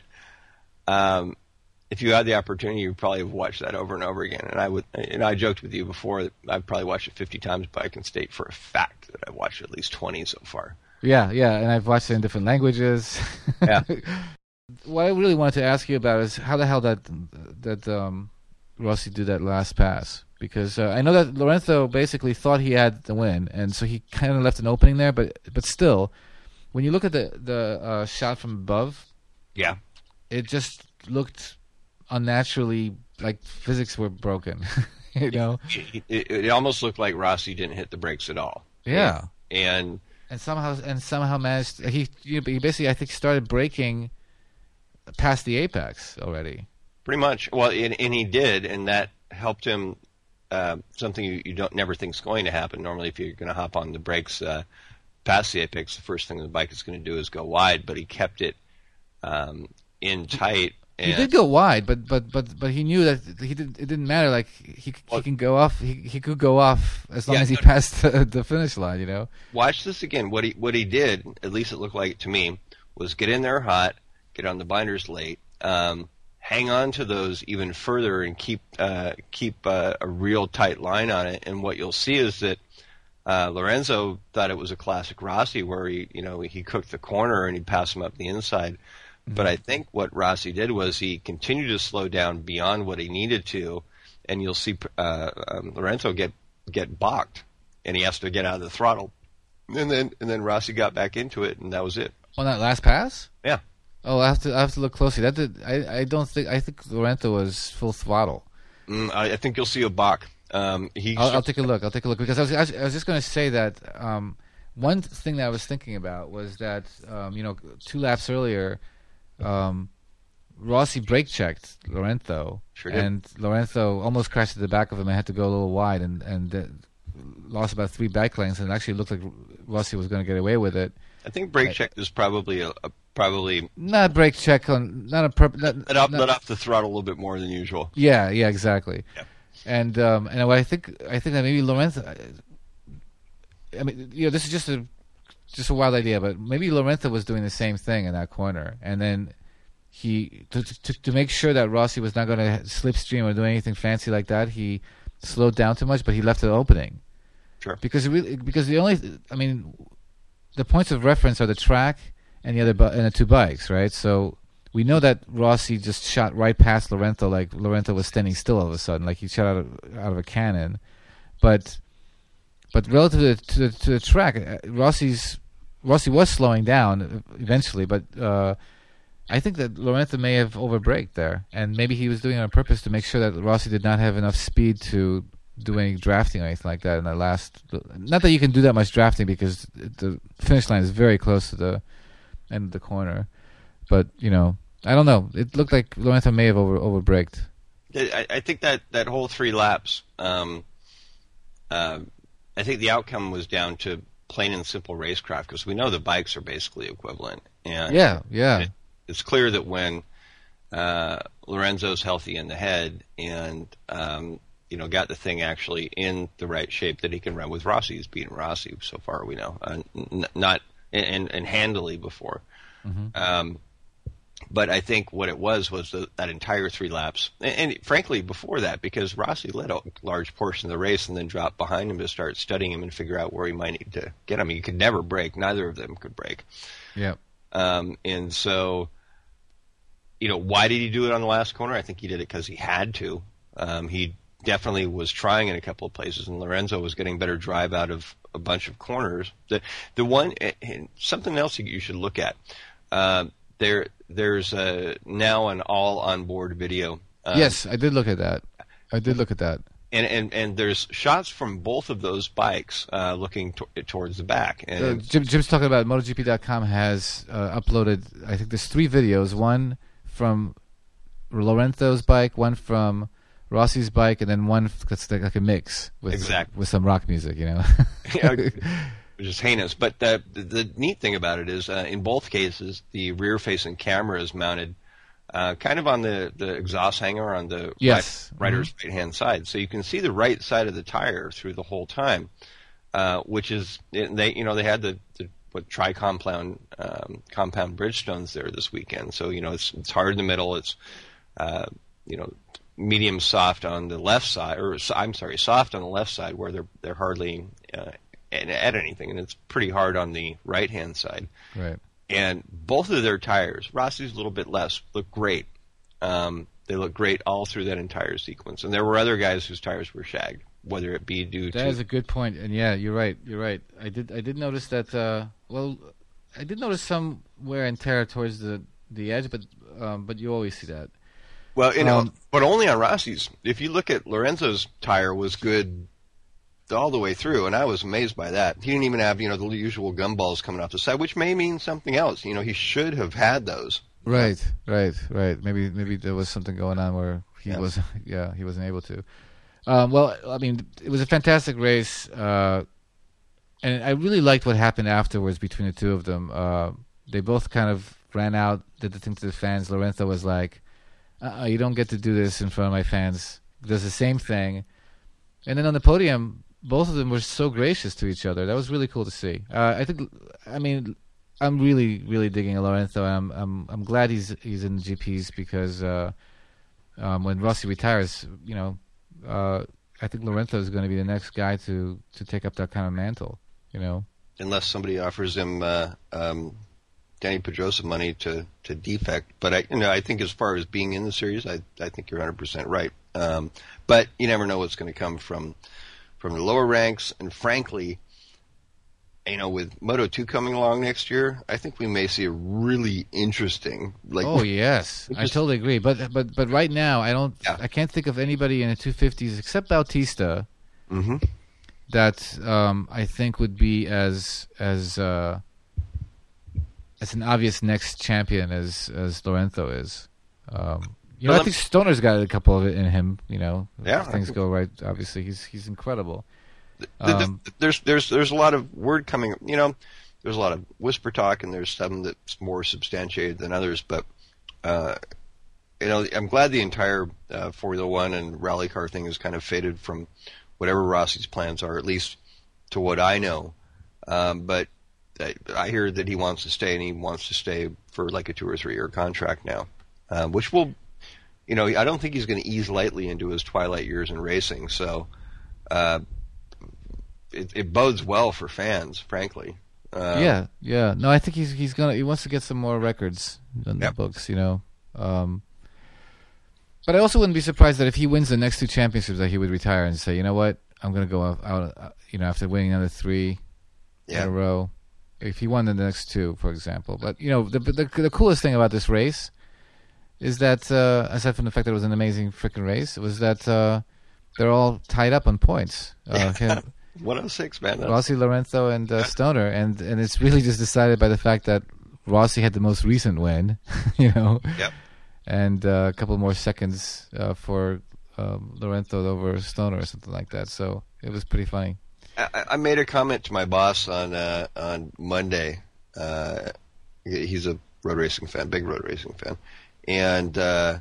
Um, if you had the opportunity, you would probably have watched that over and over again. And I would. And I joked with you before that I've probably watched it fifty times, but I can state for a fact that I've watched it at least twenty so far. Yeah, yeah, and I've watched it in different languages. Yeah. What I really wanted to ask you about is how the hell that that um, Rossi did that last pass, because uh, I know that Lorenzo basically thought he had the win, and so he kind of left an opening there. But but still, when you look at the the uh, shot from above, Yeah. it just looked unnaturally like physics were broken. you know? It, it, it almost looked like Rossi didn't hit the brakes at all. Yeah. And And somehow and somehow managed he he basically I think started braking past the apex already. pretty much, well, and, and he did, and that helped him. Uh, something you, you don't never think is going to happen. Normally, if you're going to hop on the brakes uh, past the apex, the first thing the bike is going to do is go wide. But he kept it um, in tight. And He did go wide, but but but but he knew that he did. It didn't matter. Like he he can go off. He he could go off as long Yeah, as he no- passed the, the finish line. You know. Watch this again. What he what he did, at least it looked like it to me, was get in there hot, get on the binders late, um, hang on to those even further, and keep uh, keep uh, a real tight line on it. And what you'll see is that uh, Lorenzo thought it was a classic Rossi, where he you know he cooked the corner and he passed him up the inside. But I think what Rossi did was he continued to slow down beyond what he needed to, and you'll see uh, um, Lorenzo get get balked, and he has to get out of the throttle, and then and then Rossi got back into it, and that was it. On that last pass. Yeah. Oh, I have to I have to look closely. That did I I don't think I think Lorenzo was full throttle. Mm, I, I think you'll see a balk. Um, he I'll, I'll take a look. I'll take a look because I was I was, I was just going to say that um, one thing that I was thinking about was that um, you know two laps earlier, um, Rossi brake checked Lorenzo, Sure did. and Lorenzo almost crashed at the back of him and had to go a little wide and and uh, lost about three bike lengths, and it actually looked like Rossi was going to get away with it. I think brake check is probably a, a probably Not a brake check on not a purpose. let off, let off the throttle a little bit more than usual. Yeah, yeah, exactly. Yeah. And um, and what I think I think that maybe Lorenzo. I mean, you know, this is just a just a wild idea, but maybe Lorenzo was doing the same thing in that corner, and then he to to, to make sure that Rossi was not going to slipstream or do anything fancy like that. He slowed down too much, but he left an opening. Sure. Because it really, because the only, I mean, the points of reference are the track and the other bu- and the two bikes, right? So we know that Rossi just shot right past Lorenzo, like Lorenzo was standing still all of a sudden, like he shot out of out of a cannon. But but relative to the, to the, to the track, uh, Rossi's Rossi was slowing down eventually, but uh, I think that Lorenzo may have overbraked there, and maybe he was doing it on purpose to make sure that Rossi did not have enough speed to do any drafting or anything like that in that last. Not that you can do that much drafting because the finish line is very close to the end of the corner, but you know, I don't know. It looked like Lorenzo may have over overbraked. I, I think that, that whole three laps, um, uh, I think the outcome was down to plain and simple racecraft because we know the bikes are basically equivalent. And Yeah, yeah. it, it's clear that when uh, Lorenzo's healthy in the head and um, you know got the thing actually in the right shape, that he can run with Rossi. He's beaten Rossi so far, we know, uh, n- not and, and handily before. Mm-hmm. Um, But I think what it was was the, that entire three laps, and, and frankly before that, because Rossi led a large portion of the race and then dropped behind him to start studying him and figure out where he might need to get him. He could never break; neither of them could break. Yeah. Um, and so, you know, why did he do it on the last corner? I think he did it because he had to. Um, he definitely was trying in a couple of places, and Lorenzo was getting better drive out of a bunch of corners. The the one and something else you should look at. Uh, There, there's a, now an all-on-board video. Um, yes, I did look at that. I did look at that. and, and, and there's shots from both of those bikes uh, looking to- towards the back. And Uh, Jim, Jim's talking about MotoGP dot com has uh, uploaded, I think there's three videos, one from Lorenzo's bike, one from Rossi's bike, and then one that's like, like a mix with Exactly. with some rock music, you know. which is heinous. But the, the, the neat thing about it is, uh, in both cases, the rear-facing camera is mounted uh, kind of on the, the exhaust hanger on the Yes. right, rider's Mhm. right-hand side. So you can see the right side of the tire through the whole time, uh, which is, they you know, they had the, the what tri-compound um, compound Bridgestones there this weekend. So, you know, it's it's hard in the middle. It's, uh, you know, medium soft on the left side, or I'm sorry, soft on the left side where they're they're hardly uh, at, at anything, and it's pretty hard on the right hand side. Right. And both of their tires, Rossi's a little bit less, look great. Um, they look great all through that entire sequence. And there were other guys whose tires were shagged, whether it be due That to is a good point, and yeah, you're right. You're right. I did. I did notice that. Uh, well, I did notice some wear and tear towards the, the edge, but um, but you always see that. well, you know, um, but only on Rossi's. If you look at Lorenzo's tire, was good all the way through, and I was amazed by that. He didn't even have, you know, the usual gumballs coming off the side, which may mean something else. You know, he should have had those. Right, right, right. Maybe maybe there was something going on where he Yeah. was, yeah, he wasn't able to. Um, well, I mean, it was a fantastic race, uh, and I really liked what happened afterwards between the two of them. Uh, they both kind of ran out, did the thing to the fans. Lorenzo was like, uh-uh, "You don't get to do this in front of my fans." Does the same thing, and then on the podium, both of them were so gracious to each other. That was really cool to see. Uh, I think, I mean. I'm really, really digging Lorenzo. I'm, I'm, I'm glad he's he's in the G Ps because uh, um, when Rossi retires, you know, uh, I think Lorenzo is going to be the next guy to, to take up that kind of mantle. You know, Unless somebody offers him uh, um, Danny Pedrosa money to, to defect. But I, you know, I think as far as being in the series, I, I think you're one hundred percent right. Um, but you never know what's going to come from from the lower ranks. And frankly, you know, with Moto two coming along next year, I think we may see a really interesting. Like, oh yes, I just- totally agree. But but but right now, I don't, Yeah. I can't think of anybody in the two fifties except Bautista hmm that um, I think would be as as uh, as an obvious next champion as as Lorenzo is. Um, you know, Well, I think Stoner's got a couple of it in him. You know, Yeah, if I things think- go right. Obviously, he's he's incredible. The- the- Um, there's there's there's a lot of word coming. You know, there's a lot of whisper talk, and there's some that's more substantiated than others. But uh, you know, I'm glad the entire uh, Formula One and rally car thing has kind of faded from whatever Rossi's plans are, at least to what I know. Um, but I, I hear that he wants to stay, and he wants to stay for like a two or three year contract now, um, which will, you know, I don't think he's going to ease lightly into his twilight years in racing. So. Uh, It, it bodes well for fans, frankly. Um, yeah, yeah. No, I think he's he's gonna he wants to get some more records in the Yep. books. You know. Um, but I also wouldn't be surprised that if he wins the next two championships, that he would retire and say, you know what, I'm gonna go out. out uh, you know, after winning another three in Yeah. a row. If he won the next two, for example. But you know, the the, the coolest thing about this race is that, uh, aside from the fact that it was an amazing freaking race, was that uh, they're all tied up on points. Uh, him, one oh six, man. That's, Rossi, Lorenzo, and uh, Stoner, and and it's really just decided by the fact that Rossi had the most recent win, you know, Yep. and uh, a couple more seconds uh, for um, Lorenzo over Stoner or something like that. So it was pretty funny. I, I made a comment to my boss on uh, on Monday. Uh, he's a road racing fan, big road racing fan, and uh,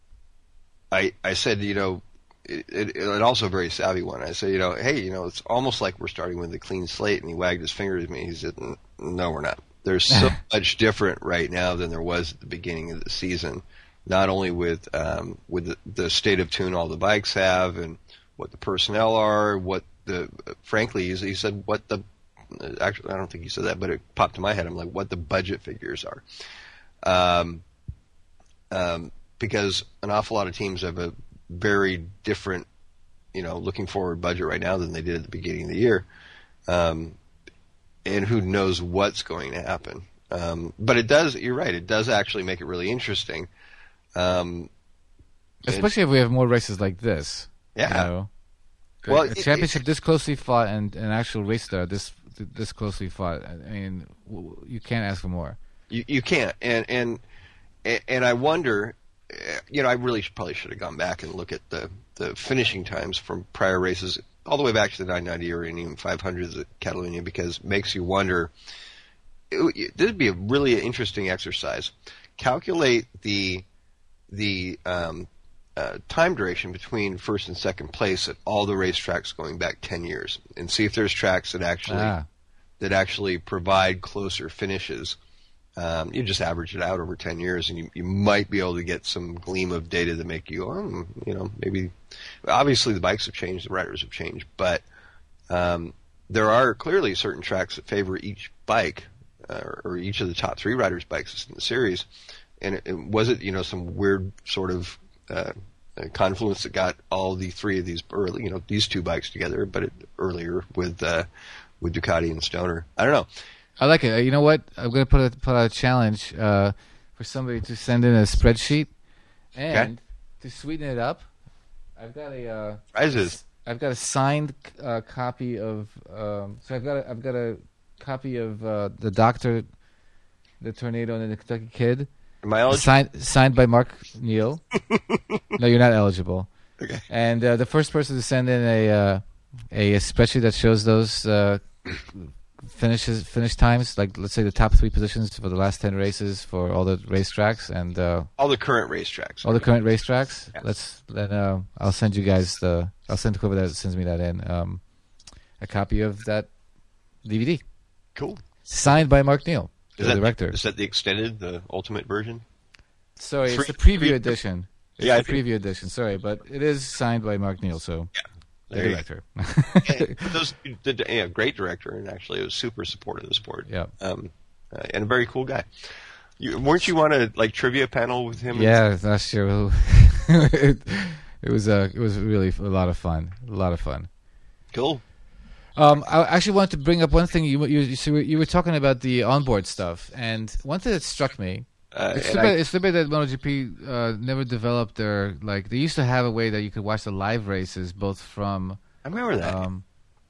I I said, you know, it, it, and also a very savvy one. I said, you know, hey, you know, it's almost like we're starting with a clean slate. And he wagged his finger at me. He said, no, we're not. There's so much different right now than there was at the beginning of the season. Not only with um, with the, the state of tune all the bikes have, and what the personnel are, what the frankly, he, he said what the actually I don't think he said that, but it popped to my head. I'm like, what the budget figures are, um, um, because an awful lot of teams have a very different, you know, looking forward budget right now than they did at the beginning of the year, um, and who knows what's going to happen. Um, but it does. You're right. It does actually make it really interesting. Um, Especially if we have more races like this. Yeah. You know? Well, a it- championship this closely fought and an actual race star this this closely fought. I mean, w- you can't ask for more. You you can't, and and and I wonder, uh, you know, I really should, probably should have gone back and look at the the finishing times from prior races, all the way back to the nine ninety or even five hundreds at Catalunya, because it makes you wonder. It, this would be a really interesting exercise. Calculate the the um, uh, time duration between first and second place at all the racetracks going back ten years, and see if there's tracks that actually Ah. that actually provide closer finishes. Um, you just average it out over ten years, and you, you might be able to get some gleam of data that make you, oh, you know, maybe. Obviously, the bikes have changed, the riders have changed, but um, there are clearly certain tracks that favor each bike, uh, or each of the top three riders' bikes in the series. And it, it, was it, you know, some weird sort of uh, confluence that got all the three of these early, you know, these two bikes together, but it, earlier with uh, with Ducati and Stoner. I don't know. I like it. Uh, You know what? I'm going to put a, put out a challenge uh, for somebody to send in a spreadsheet, and Okay. to sweeten it up, I've got a uh, Prizes. I've got a signed uh, copy of. Um, so I've got a, I've got a copy of uh, the Doctor, the Tornado, and the Kentucky Kid, Am I eligible? signed signed by Mark Neal. No, you're not eligible. Okay. And uh, the first person to send in a uh, a, a spreadsheet that shows those uh, finishes finish times, like let's say the top three positions for the last ten races for all the racetracks and uh, All the current racetracks. all the current racetracks. Yes. Let's then uh, I'll send you guys the I'll send whoever that sends me that in um, a copy of that D V D Cool. signed by Mark Neal, the Is that, director. is that the extended, the ultimate version? Sorry, it's three- the preview three- edition. It's Yeah, I the think- preview edition. Sorry, but it is signed by Mark Neal, so the There you director. And those, the, yeah, great director, and actually was super supportive of the sport. Yeah. Um, uh, and a very cool guy. You, weren't you on a like trivia panel with him? Yeah, last year it, it was uh, it was really a lot of fun. A lot of fun. Cool. Um, I actually wanted to bring up one thing. You you you, so you were talking about the onboard stuff, and one thing that struck me. Uh, It's and too I- bad. It's too bad that MotoGP uh, never developed their like. They used to have a way that you could watch the live races both from I remember that. um,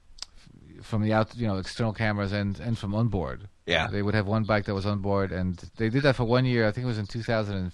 f- from the out, you know, external cameras and and from onboard. Yeah. They would have one bike that was on board, and they did that for one year. I think it was in two thousand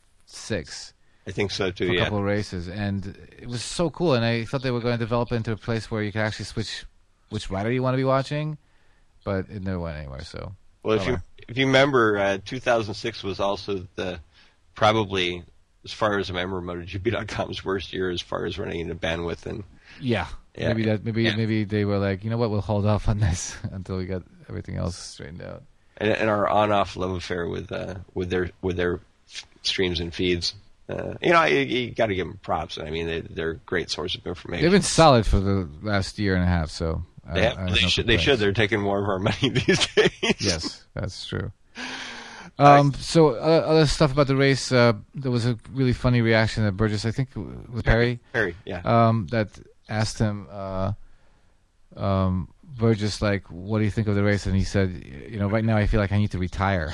six I think so too. for a Yeah. couple of races, and it was so cool. And I thought they were going to develop it into a place where you could actually switch which rider you want to be watching, but it never went anywhere. So Well, if you Bummer. if you remember, uh, two thousand six was also the probably, as far as I remember, MotoGP dot com's worst year as far as running into bandwidth and yeah, Yeah. maybe that maybe Yeah. maybe they were like, you know what, we'll hold off on this until we get everything else straightened out. and, and our on-off love affair with uh, with their with their f- streams and feeds. Uh, you know, you, you got to give them props. I mean, they, they're a great source of information. They've been solid for the last year and a half, so I- They, have- I have they no should. They complaints. should. They're taking more of our money these days. Yes, that's true. Um, so uh, other stuff about the race. Uh, there was a really funny reaction that Burgess, I think, with Perry, Perry. Yeah. um, that asked him, uh, um, Burgess, like, what do you think of the race? And he said, you know, right now I feel like I need to retire.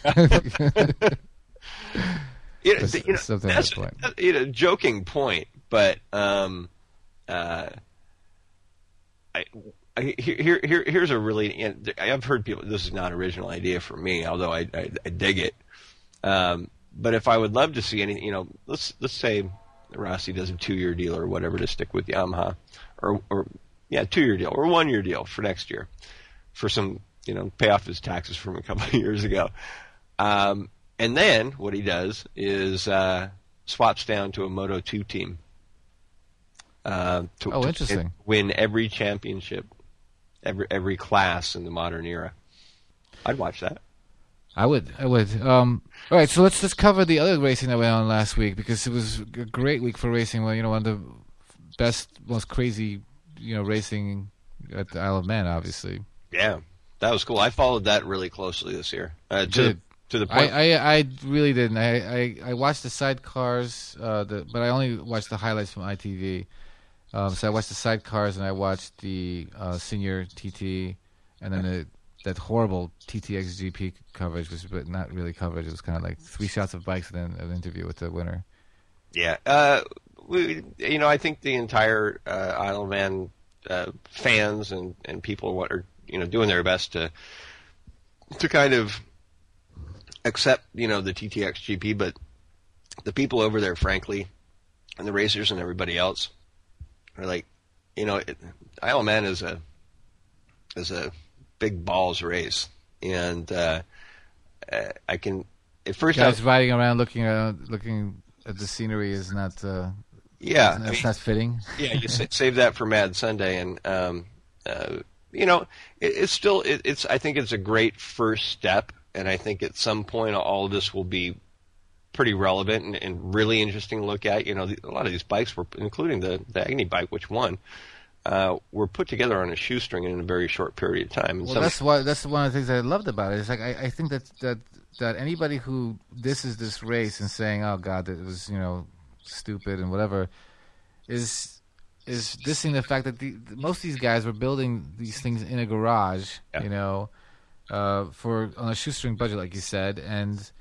You know, That's- th- you know, something at that's that point. that- you know, joking point, but um, uh, I, I here, here, here's a really. And I've heard people. This is not an original idea for me, although I, I, I dig it. Um, but if I would love to see anything, you know, let's let's say Rossi does a two-year deal or whatever to stick with Yamaha, or or yeah, two-year deal or one-year deal for next year, for some, you know, pay off his taxes from a couple of years ago. Um, And then what he does is uh, swaps down to a Moto two team. Uh, to, Oh, to interesting. win every championship, every every class in the modern era. I'd watch that. I would, I would. Um, all right, so let's just cover the other racing that went on last week, because it was a great week for racing. Well, you know, one of the best, most crazy, you know, racing at the Isle of Man, obviously. Yeah, that was cool. I followed that really closely this year. Uh, to Did. to the I, point. I, I really didn't. I, I, I watched the sidecars, uh, the, but I only watched the highlights from I T V. Um, so I watched the sidecars and I watched the uh, senior T T, and then the, that horrible T T X G P coverage was, but not really coverage. It was kind of like three shots of bikes and then an interview with the winner. Yeah. Uh, we, you know, I think the entire uh, Isle of Man uh, fans and, and people what are you know doing their best to to kind of accept you know the T T X G P, but the people over there, frankly, and the racers and everybody else are like, you know, it, Isle of Man is a is a big balls race, and uh, I can at first guys I, riding around looking around, looking at the scenery is not. Uh, yeah, it's I mean, not fitting. Yeah, you sa- save that for Mad Sunday, and um, uh, you know, it, it's still it, it's. I think it's a great first step, and I think at some point all of this will be pretty relevant and, and really interesting to look at. You know, the, a lot of these bikes were, including the the Agni bike, which won, uh, were put together on a shoestring in a very short period of time. And well, some, that's why that's one of the things I loved about it. It's like I, I think that that that anybody who disses this race and saying, "Oh God, it was you know stupid and whatever," is is dissing the fact that the, most of these guys were building these things in a garage, yeah. you know, uh, for on a shoestring budget, like you said, and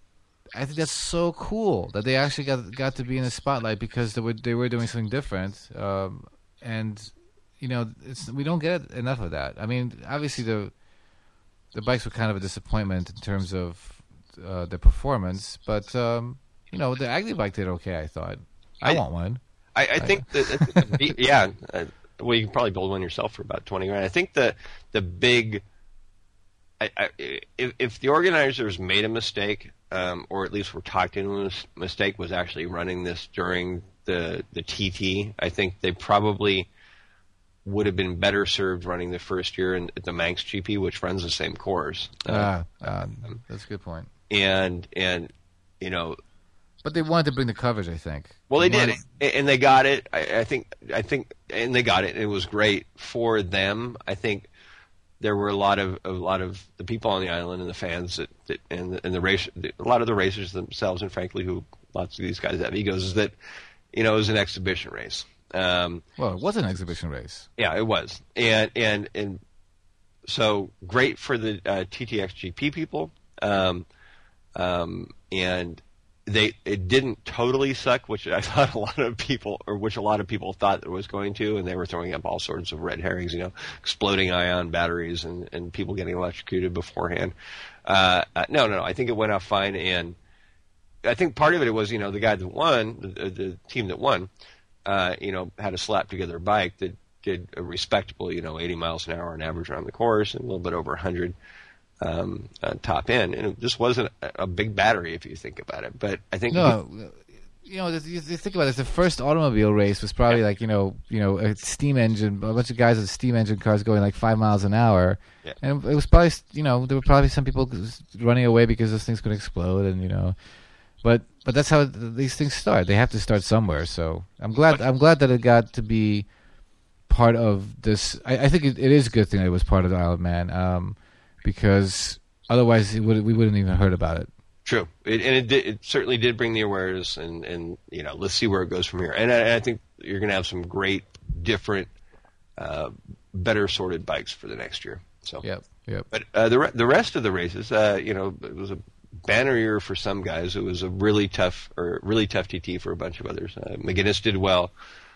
I think that's so cool that they actually got got to be in the spotlight because they were they were doing something different, um, and you know, it's we don't get enough of that. I mean, obviously the the bikes were kind of a disappointment in terms of uh, the performance, but um, you know, the Agni bike did okay. I thought I, I want one. I, I think that, that yeah, uh, well, you can probably build one yourself for about twenty grand. I think the the big, I, I, if, if the organizers made a mistake, um, or at least were talked into a mistake, was actually running this during the the T T. I think they probably would have been better served running the first year in the Manx G P, which runs the same course. Ah, uh, um, that's a good point. And and you know. But they wanted to bring the coverage, I think. Well, they, they did, wanted... and they got it. I, I think, I think, and they got it. It was great for them. I think there were a lot of a lot of the people on the island and the fans that, that and the, and the race, a lot of the racers themselves, and frankly, who lots of these guys have egos, is that you know it was an exhibition race. Um, well, it was an exhibition race. Yeah, it was, and and and so great for the uh, T T X G P people, um, um, and. They it didn't totally suck, which I thought a lot of people, or which a lot of people thought it was going to, and they were throwing up all sorts of red herrings, you know, exploding ion batteries and, and people getting electrocuted beforehand. Uh, uh, no, no, no, I think it went off fine, and I think part of it was, you know, the guy that won, the, the team that won, uh, you know, had a slap together bike that did a respectable, you know, eighty miles an hour on average around the course and a little bit over one hundred. Um, uh, top end, and it just wasn't a, a big battery if you think about it. But I think no, you know, you think about it. The first automobile race was probably yeah. like you know, you know, a steam engine, a bunch of guys with steam engine cars going like five miles an hour, yeah. and it was probably you know there were probably some people running away because those things could explode, and you know, but but that's how these things start. They have to start somewhere. So I'm glad I'm glad that it got to be part of this. I, I think it, it is a good thing that it was part of the Isle of Man. Um, Because otherwise, it would, we wouldn't even heard about it. True, it, and it, did, it certainly did bring the awareness, and, and you know, let's see where it goes from here. And I, and I think you're going to have some great, different, uh, better sorted bikes for the next year. So, yep, yep. But uh, the re- the rest of the races, uh, you know, it was a banner year for some guys. It was a really tough, or really tough T T for a bunch of others. Uh, McGuinness did well.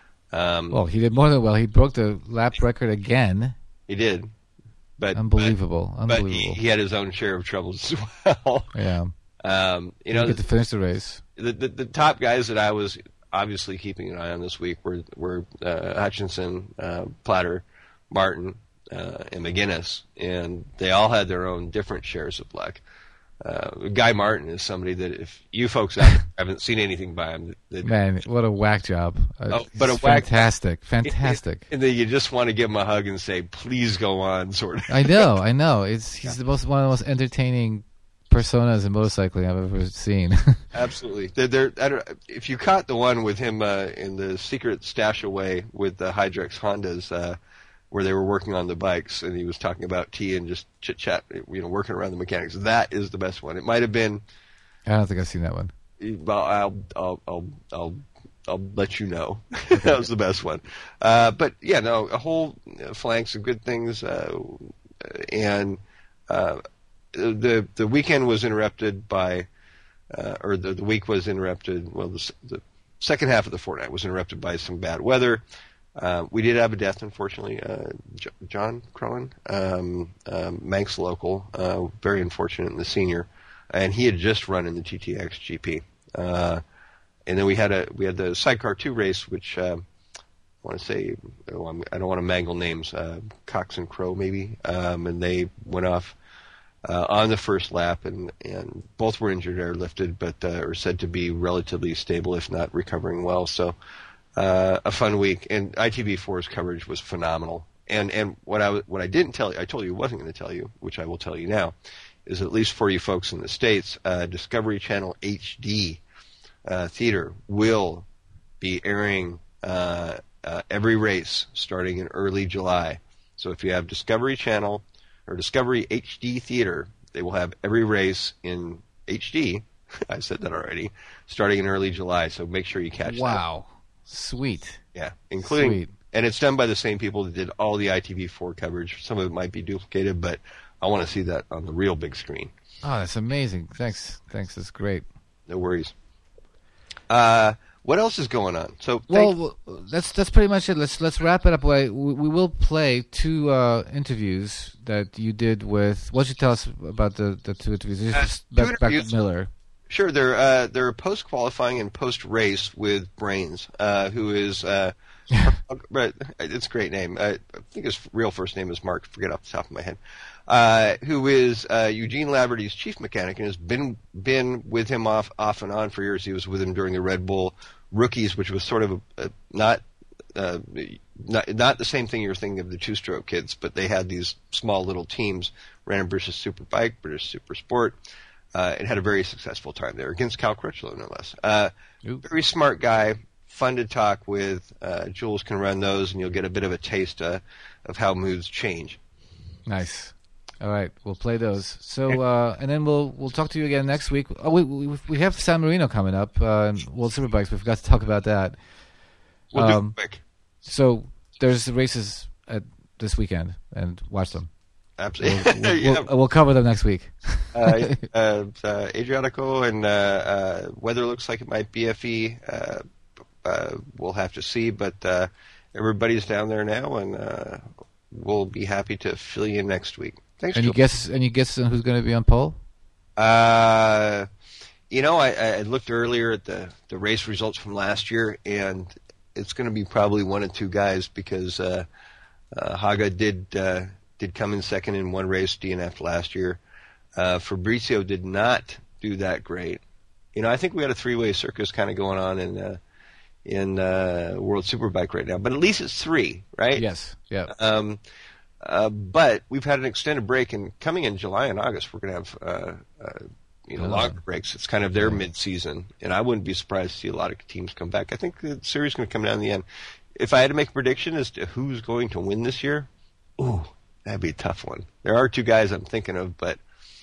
Um, well, he did more than well. He broke the lap record again. He did. But, unbelievable, but, unbelievable. But he, he had his own share of troubles as well. Yeah. Um, you know, get to finish the race. The, the the top guys that I was obviously keeping an eye on this week were were uh, Hutchinson, uh, Platter, Martin, uh, and McGuinness, and they all had their own different shares of luck. Uh, Guy Martin is somebody that if you folks haven't, haven't seen anything by him, that, man, what a whack job! Uh, oh, but a whack, fantastic, fantastic. And, and then you just want to give him a hug and say, "Please go on," sort of. I know, I know. It's he's yeah. the most one of the most entertaining personas in motorcycling I've ever seen. Absolutely. They're, they're, I don't, if you caught the one with him uh, in the secret stash away with the Hydrex Hondas. Uh, where they were working on the bikes, and he was talking about tea and just chit-chat, you know, working around the mechanics. That is the best one. It might have been... I don't think I've seen that one. Well, I'll, I'll, I'll, I'll, I'll let you know. That was the best one. Uh, but, yeah, no, a whole phalanx of good things, uh, and uh, the the weekend was interrupted by, uh, or the, the week was interrupted, well, the, the second half of the fortnight was interrupted by some bad weather. Uh, we did have a death, unfortunately. Uh, J- John Crowan, um, um, Manx local, uh, very unfortunate in the senior, and he had just run in the T T X G P. Uh, and then we had a we had the Sidecar two race, which uh, I want to say oh, I'm, I don't want to mangle names, uh, Cox and Crow maybe, um, and they went off uh, on the first lap, and, and both were injured or lifted, but uh, are said to be relatively stable, if not recovering well. So. Uh, a fun week, and I T V four's coverage was phenomenal. And and what I what I didn't tell you, I told you I wasn't going to tell you, which I will tell you now, is at least for you folks in the States, uh, Discovery Channel H D uh, Theater will be airing uh, uh, every race starting in early July. So if you have Discovery Channel or Discovery H D Theater, they will have every race in H D. I said that already, starting in early July. So make sure you catch that. Wow. Sweet. Yeah, including, Sweet. And it's done by the same people that did all the I T V four coverage. Some of it might be duplicated, but I want to see that on the real big screen. Oh, that's amazing. Thanks. Thanks. That's great. No worries. Uh, what else is going on? So, well, that's that's pretty much it. Let's let's wrap it up. We we will play two uh, interviews that you did with. What should you tell us about the, the two interviews? Uh, Just two back, back interviews. to Miller. Sure, they're uh, they're post qualifying and post race with Brains, uh, who is uh, but it's a great name. I, I think his real first name is Mark. I forget off the top of my head. Uh, who is uh, Eugene Laverty's chief mechanic and has been been with him off off and on for years. He was with him during the Red Bull Rookies, which was sort of a, a, not. Uh, not not the same thing you're thinking of the two-stroke kids, but they had these small little teams, ran in British Superbike, British Super Sport. Uh, and had a very successful time there against Cal Crutchlow, no less. Uh, very smart guy, fun to talk with. Uh, Jules can run those, and you'll get a bit of a taste uh, of how moods change. Nice. All right, we'll play those. So, uh, and then we'll we'll talk to you again next week. Oh, we we, we have San Marino coming up, uh, and World Superbikes. We forgot to talk about that. We'll um, do it quick. So there's races at this weekend, and watch them. Absolutely. We'll, we'll, yeah. we'll, we'll cover them next week. uh, uh, uh, Adriatico and uh, uh, weather looks like it might B F E. Uh, uh, we'll have to see, but uh, everybody's down there now, and uh, we'll be happy to fill you in next week. Thanks. Any Jules. guess? Any guess on who's going to be on pole? Uh, you know, I, I looked earlier at the, the race results from last year, and it's going to be probably one or two guys because uh, uh, Haga did. Uh, did come in second in one race, D N F last year. Uh, Fabrizio did not do that great. You know, I think we got a three-way circus kind of going on in uh, in uh, World Superbike right now, but at least it's three, right? Yes, yeah. Um, uh, but we've had an extended break, and coming in July and August, we're going to have uh, uh, you know Oh. longer breaks. It's kind of their mid-season, and I wouldn't be surprised to see a lot of teams come back. I think the series is going to come down to the end. If I had to make a prediction as to who's going to win this year, ooh. That'd be a tough one. There are two guys I'm thinking of, but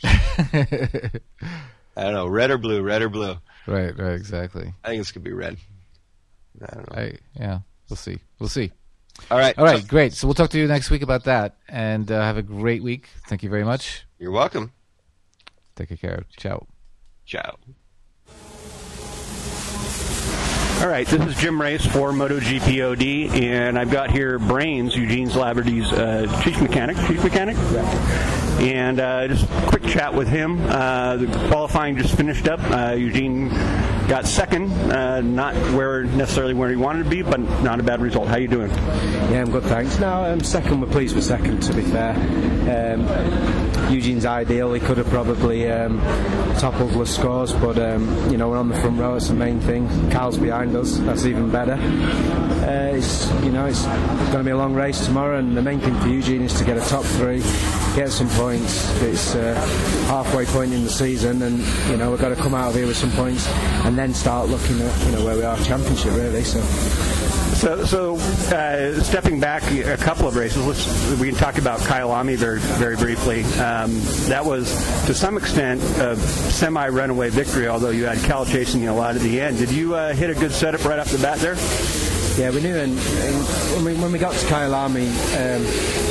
I don't know, red or blue, red or blue. Right, right, exactly. I think it's going to be red. I don't know. I, yeah, we'll see. We'll see. All right. All right, great. So we'll talk to you next week about that, and uh, have a great week. Thank you very much. You're welcome. Take care. Ciao. Ciao. All right, this is Jim Race for MotoGP O D, and I've got here Brains, Eugene Laverty's uh, chief mechanic. Chief mechanic? Yeah. And uh, just a quick chat with him. Uh, the qualifying just finished up. Uh, Eugene got second, uh, not where necessarily where he wanted to be, but not a bad result. How you doing? Yeah, I'm good, thanks. No, um, second, we're pleased with second, to be fair. Um, Eugene's ideal. He could have probably um, toppled the scores, but, um, you know, we're on the front row. It's the main thing. Carl's behind us. That's even better. Uh, it's, you know, it's going to be a long race tomorrow, and the main thing for Eugene is to get a top three, get some points. It's uh, halfway point in the season, and, you know, we've got to come out of here with some points and then start looking at, you know, where we are championship, really. So. So, so uh, stepping back a couple of races, let's, we can talk about Kyalami very, very briefly. Um, that was, to some extent, a semi-runaway victory, although you had Cal chasing you a lot at the end. Did you uh, hit a good setup right off the bat there? Yeah, we knew, and, and when, we, when we got to Kyalami, um,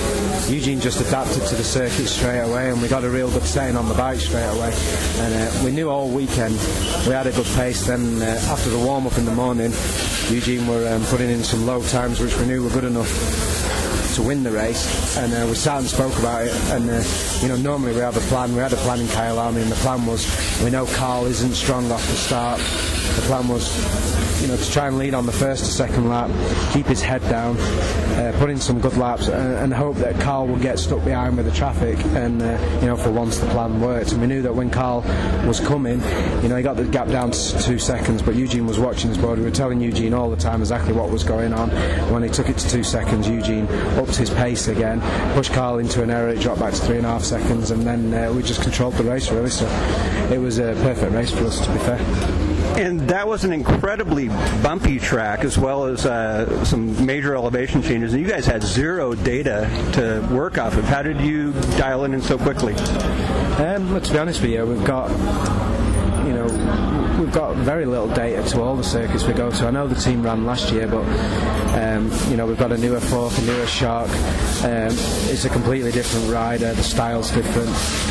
Eugene just adapted to the circuit straight away, and we got a real good setting on the bike straight away. And uh, we knew all weekend we had a good pace. Then uh, after the warm-up in the morning, Eugene were um, putting in some low times which we knew were good enough to win the race, and uh, we sat and spoke about it. And uh, you know, normally we have a plan. We had a plan in Kyalami, and the plan was, we know Carl isn't strong off the start. The plan was, you know, to try and lead on the first or second lap, keep his head down, uh, put in some good laps, and, and hope that Carl would get stuck behind with the traffic. And uh, you know, for once the plan worked. And we knew that when Carl was coming, you know, he got the gap down to two seconds, but Eugene was watching his board. We were telling Eugene all the time exactly what was going on. When he took it to two seconds, Eugene upped his pace again, pushed Carl into an error, it dropped back to three and a half seconds, and then uh, we just controlled the race really. So it was a perfect race for us, to be fair. And that was an incredibly bumpy track, as well as uh, some major elevation changes. And you guys had zero data to work off of. How did you dial it in so quickly? Um, let's be honest with you, we've got, you know, we've got very little data to all the circuits we go to. I know the team ran last year, but um, you know, we've got a newer fork, a newer Shark. Um, it's a completely different rider. The style's different.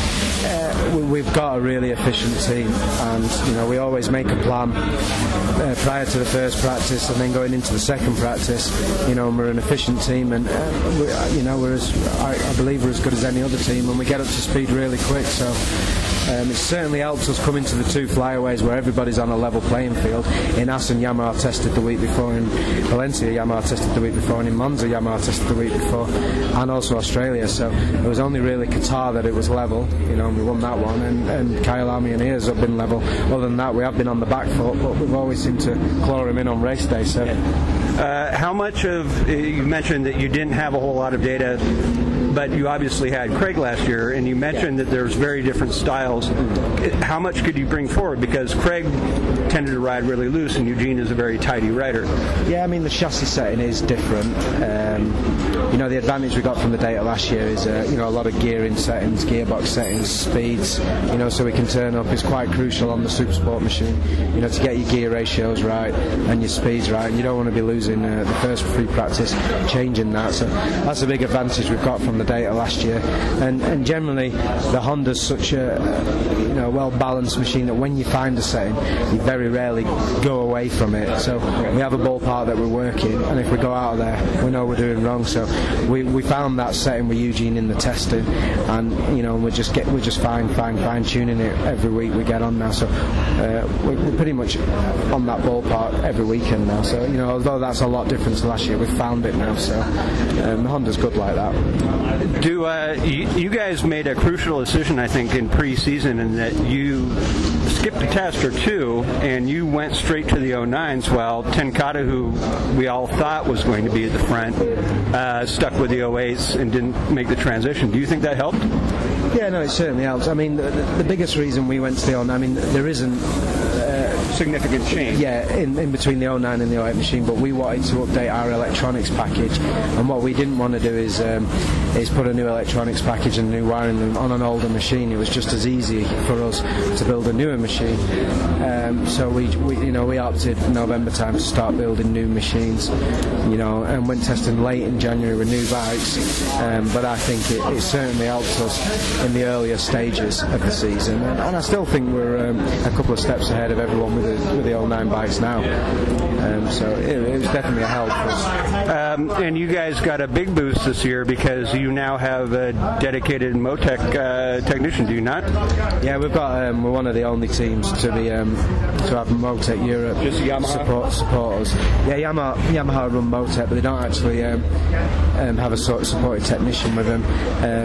Uh, we've got a really efficient team, and you know, we always make a plan uh, prior to the first practice, and then going into the second practice. You know, and we're an efficient team, and uh, we, you know, we're as, I, I believe we're as good as any other team, and we get up to speed really quick. So um, it certainly helps us come into the two flyaways where everybody's on a level playing field. In Assen, Yamaha tested the week before. In Valencia, Yamaha tested the week before, and in Monza, Yamaha tested the week before, and also Australia. So it was only really Qatar that it was level. You know, we won that one, and, and Kyalami and Ears have been level. Other than that, we have been on the back foot, but we've always seemed to claw him in on race day. So, uh, how much of, you mentioned that you didn't have a whole lot of data, but you obviously had Craig last year, and you mentioned yeah. that there's very different styles. How much could you bring forward? Because Craig tended to ride really loose, and Eugene is a very tidy rider. Yeah, I mean, the chassis setting is different. Um, you know, the advantage we got from the data last year is, uh, you know, a lot of gearing settings, gearbox settings, speeds, you know, so we can turn up. It's quite crucial on the Super Sport machine, you know, to get your gear ratios right and your speeds right, and you don't want to be losing uh, the first free practice changing that. So that's a big advantage we've got from the data last year. And, and generally, the Honda's such a, you know, well-balanced machine that when you find a setting, you very rarely go away from it. So we have a ballpark that we're working, and if we go out of there, we know we're doing wrong. So we, we found that setting with Eugene in the testing, and you know, we're just get we're just fine, fine, fine tuning it every week we get on now. So uh, we're, we're pretty much on that ballpark every weekend now. So you know, although that's a lot different to last year, we've found it now. So um, the Honda's good like that. Do uh, you, you guys made a crucial decision, I think, in pre-season, in that you skipped a test or two and you went straight to the oh nines, while Tenkata, who we all thought was going to be at the front, uh, stuck with the oh eights and didn't make the transition. Do you think that helped? Yeah, no, it certainly helps. I mean, the, the biggest reason we went to the oh nine, I mean, there isn't uh, significant change. Yeah, in, in between the oh nine and the oh eight machine, but we wanted to update our electronics package, and what we didn't want to do is um, is put a new electronics package and new wiring room on an older machine. It was just as easy for us to build a newer machine. Um, so we, we, you know, we opted November time to start building new machines, you know, and went testing late in January with new bikes. Um, but I think it, it certainly helped us in the earlier stages of the season, and, and I still think we're um, a couple of steps ahead of everyone with the, with the oh nine bikes now. Um, so it, it was definitely a help for us. Um, and you guys got a big boost this year because you now have a dedicated Motec uh, technician, do you not? Yeah, we've got um, we're one of the only teams to be um, to have Motec Europe Just Yamaha? support support us. Yeah, Yamaha, Yamaha run Motec, but they don't actually um, um, have a sort of supported technician with them.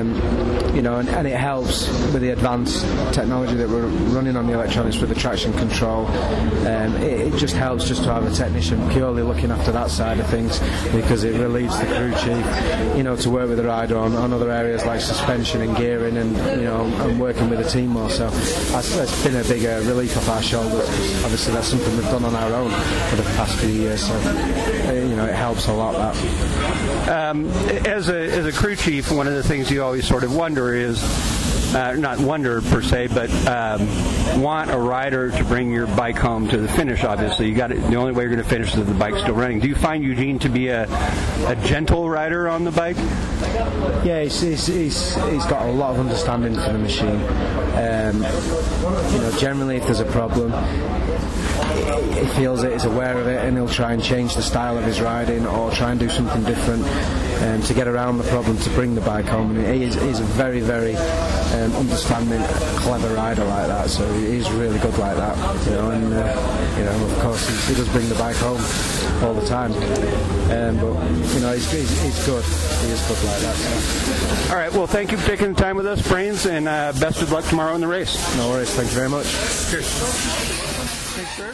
Um, you know, and, and it helps with the advanced technology that we're running on the electronics with the traction control. Um, it, it just helps just to have a technician purely looking after that side of things, because it relieves the crew chief, you know, to work with the rider on, on other areas like suspension and gearing, and you know, and working with the team more. So that's, that's been a big uh, relief off our shoulders. Obviously, that's something we've done on our own for the past few years. So uh, you know, it helps a lot. That um, as a as a crew chief, one of the things you always sort of wonder is. Uh, not wonder per se, but um, want a rider to bring your bike home to the finish. Obviously, you got the only way you're going to finish is if the bike's still running. Do you find Eugene to be a, a gentle rider on the bike? Yeah, he's, he's, he's, he's got a lot of understanding for the machine. Um, you know, generally if there's a problem, he feels it, he's aware of it, and he'll try and change the style of his riding or try and do something different um, to get around the problem to bring the bike home. And he is, he's a very, very um, understanding, clever rider like that. So he's really good like that. You know, and uh, you know, of course, he, he does bring the bike home all the time. Um, but you know, he's, he's, he's good. He is good like that. So. All right. Well, thank you for taking the time with us, Brains, and uh, best of luck tomorrow in the race. No worries. Thank you very much. Cheers. Thanks, sir.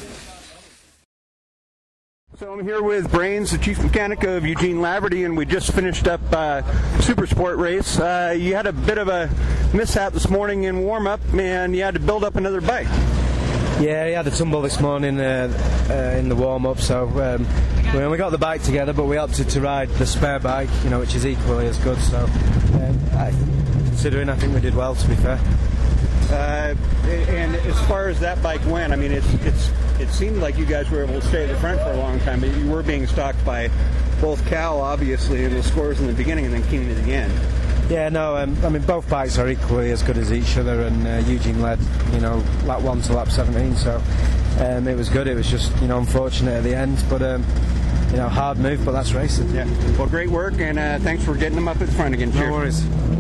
So I'm here with Brains, the chief mechanic of Eugene Laverty, and we just finished up uh, Super Sport race. Uh, you had a bit of a mishap this morning in warm-up, and you had to build up another bike. Yeah, he had a tumble this morning uh, uh, in the warm-up, so um, we only got the bike together, but we opted to ride the spare bike, you know, which is equally as good. So, um, I, considering, I think we did well, to be fair. Uh, and as far as that bike went, I mean, it's it's it seemed like you guys were able to stay at the front for a long time, but you were being stalked by both Cal, obviously, and the scores in the beginning, and then Keenan at the end. Yeah, no, um, I mean, both bikes are equally as good as each other, and uh, Eugene led, you know, lap one to lap seventeen, so um, it was good. It was just, you know, unfortunate at the end, but, um, you know, hard move, but that's racing. Yeah. Well, great work, and uh, thanks for getting them up at the front again. Cheers. No worries.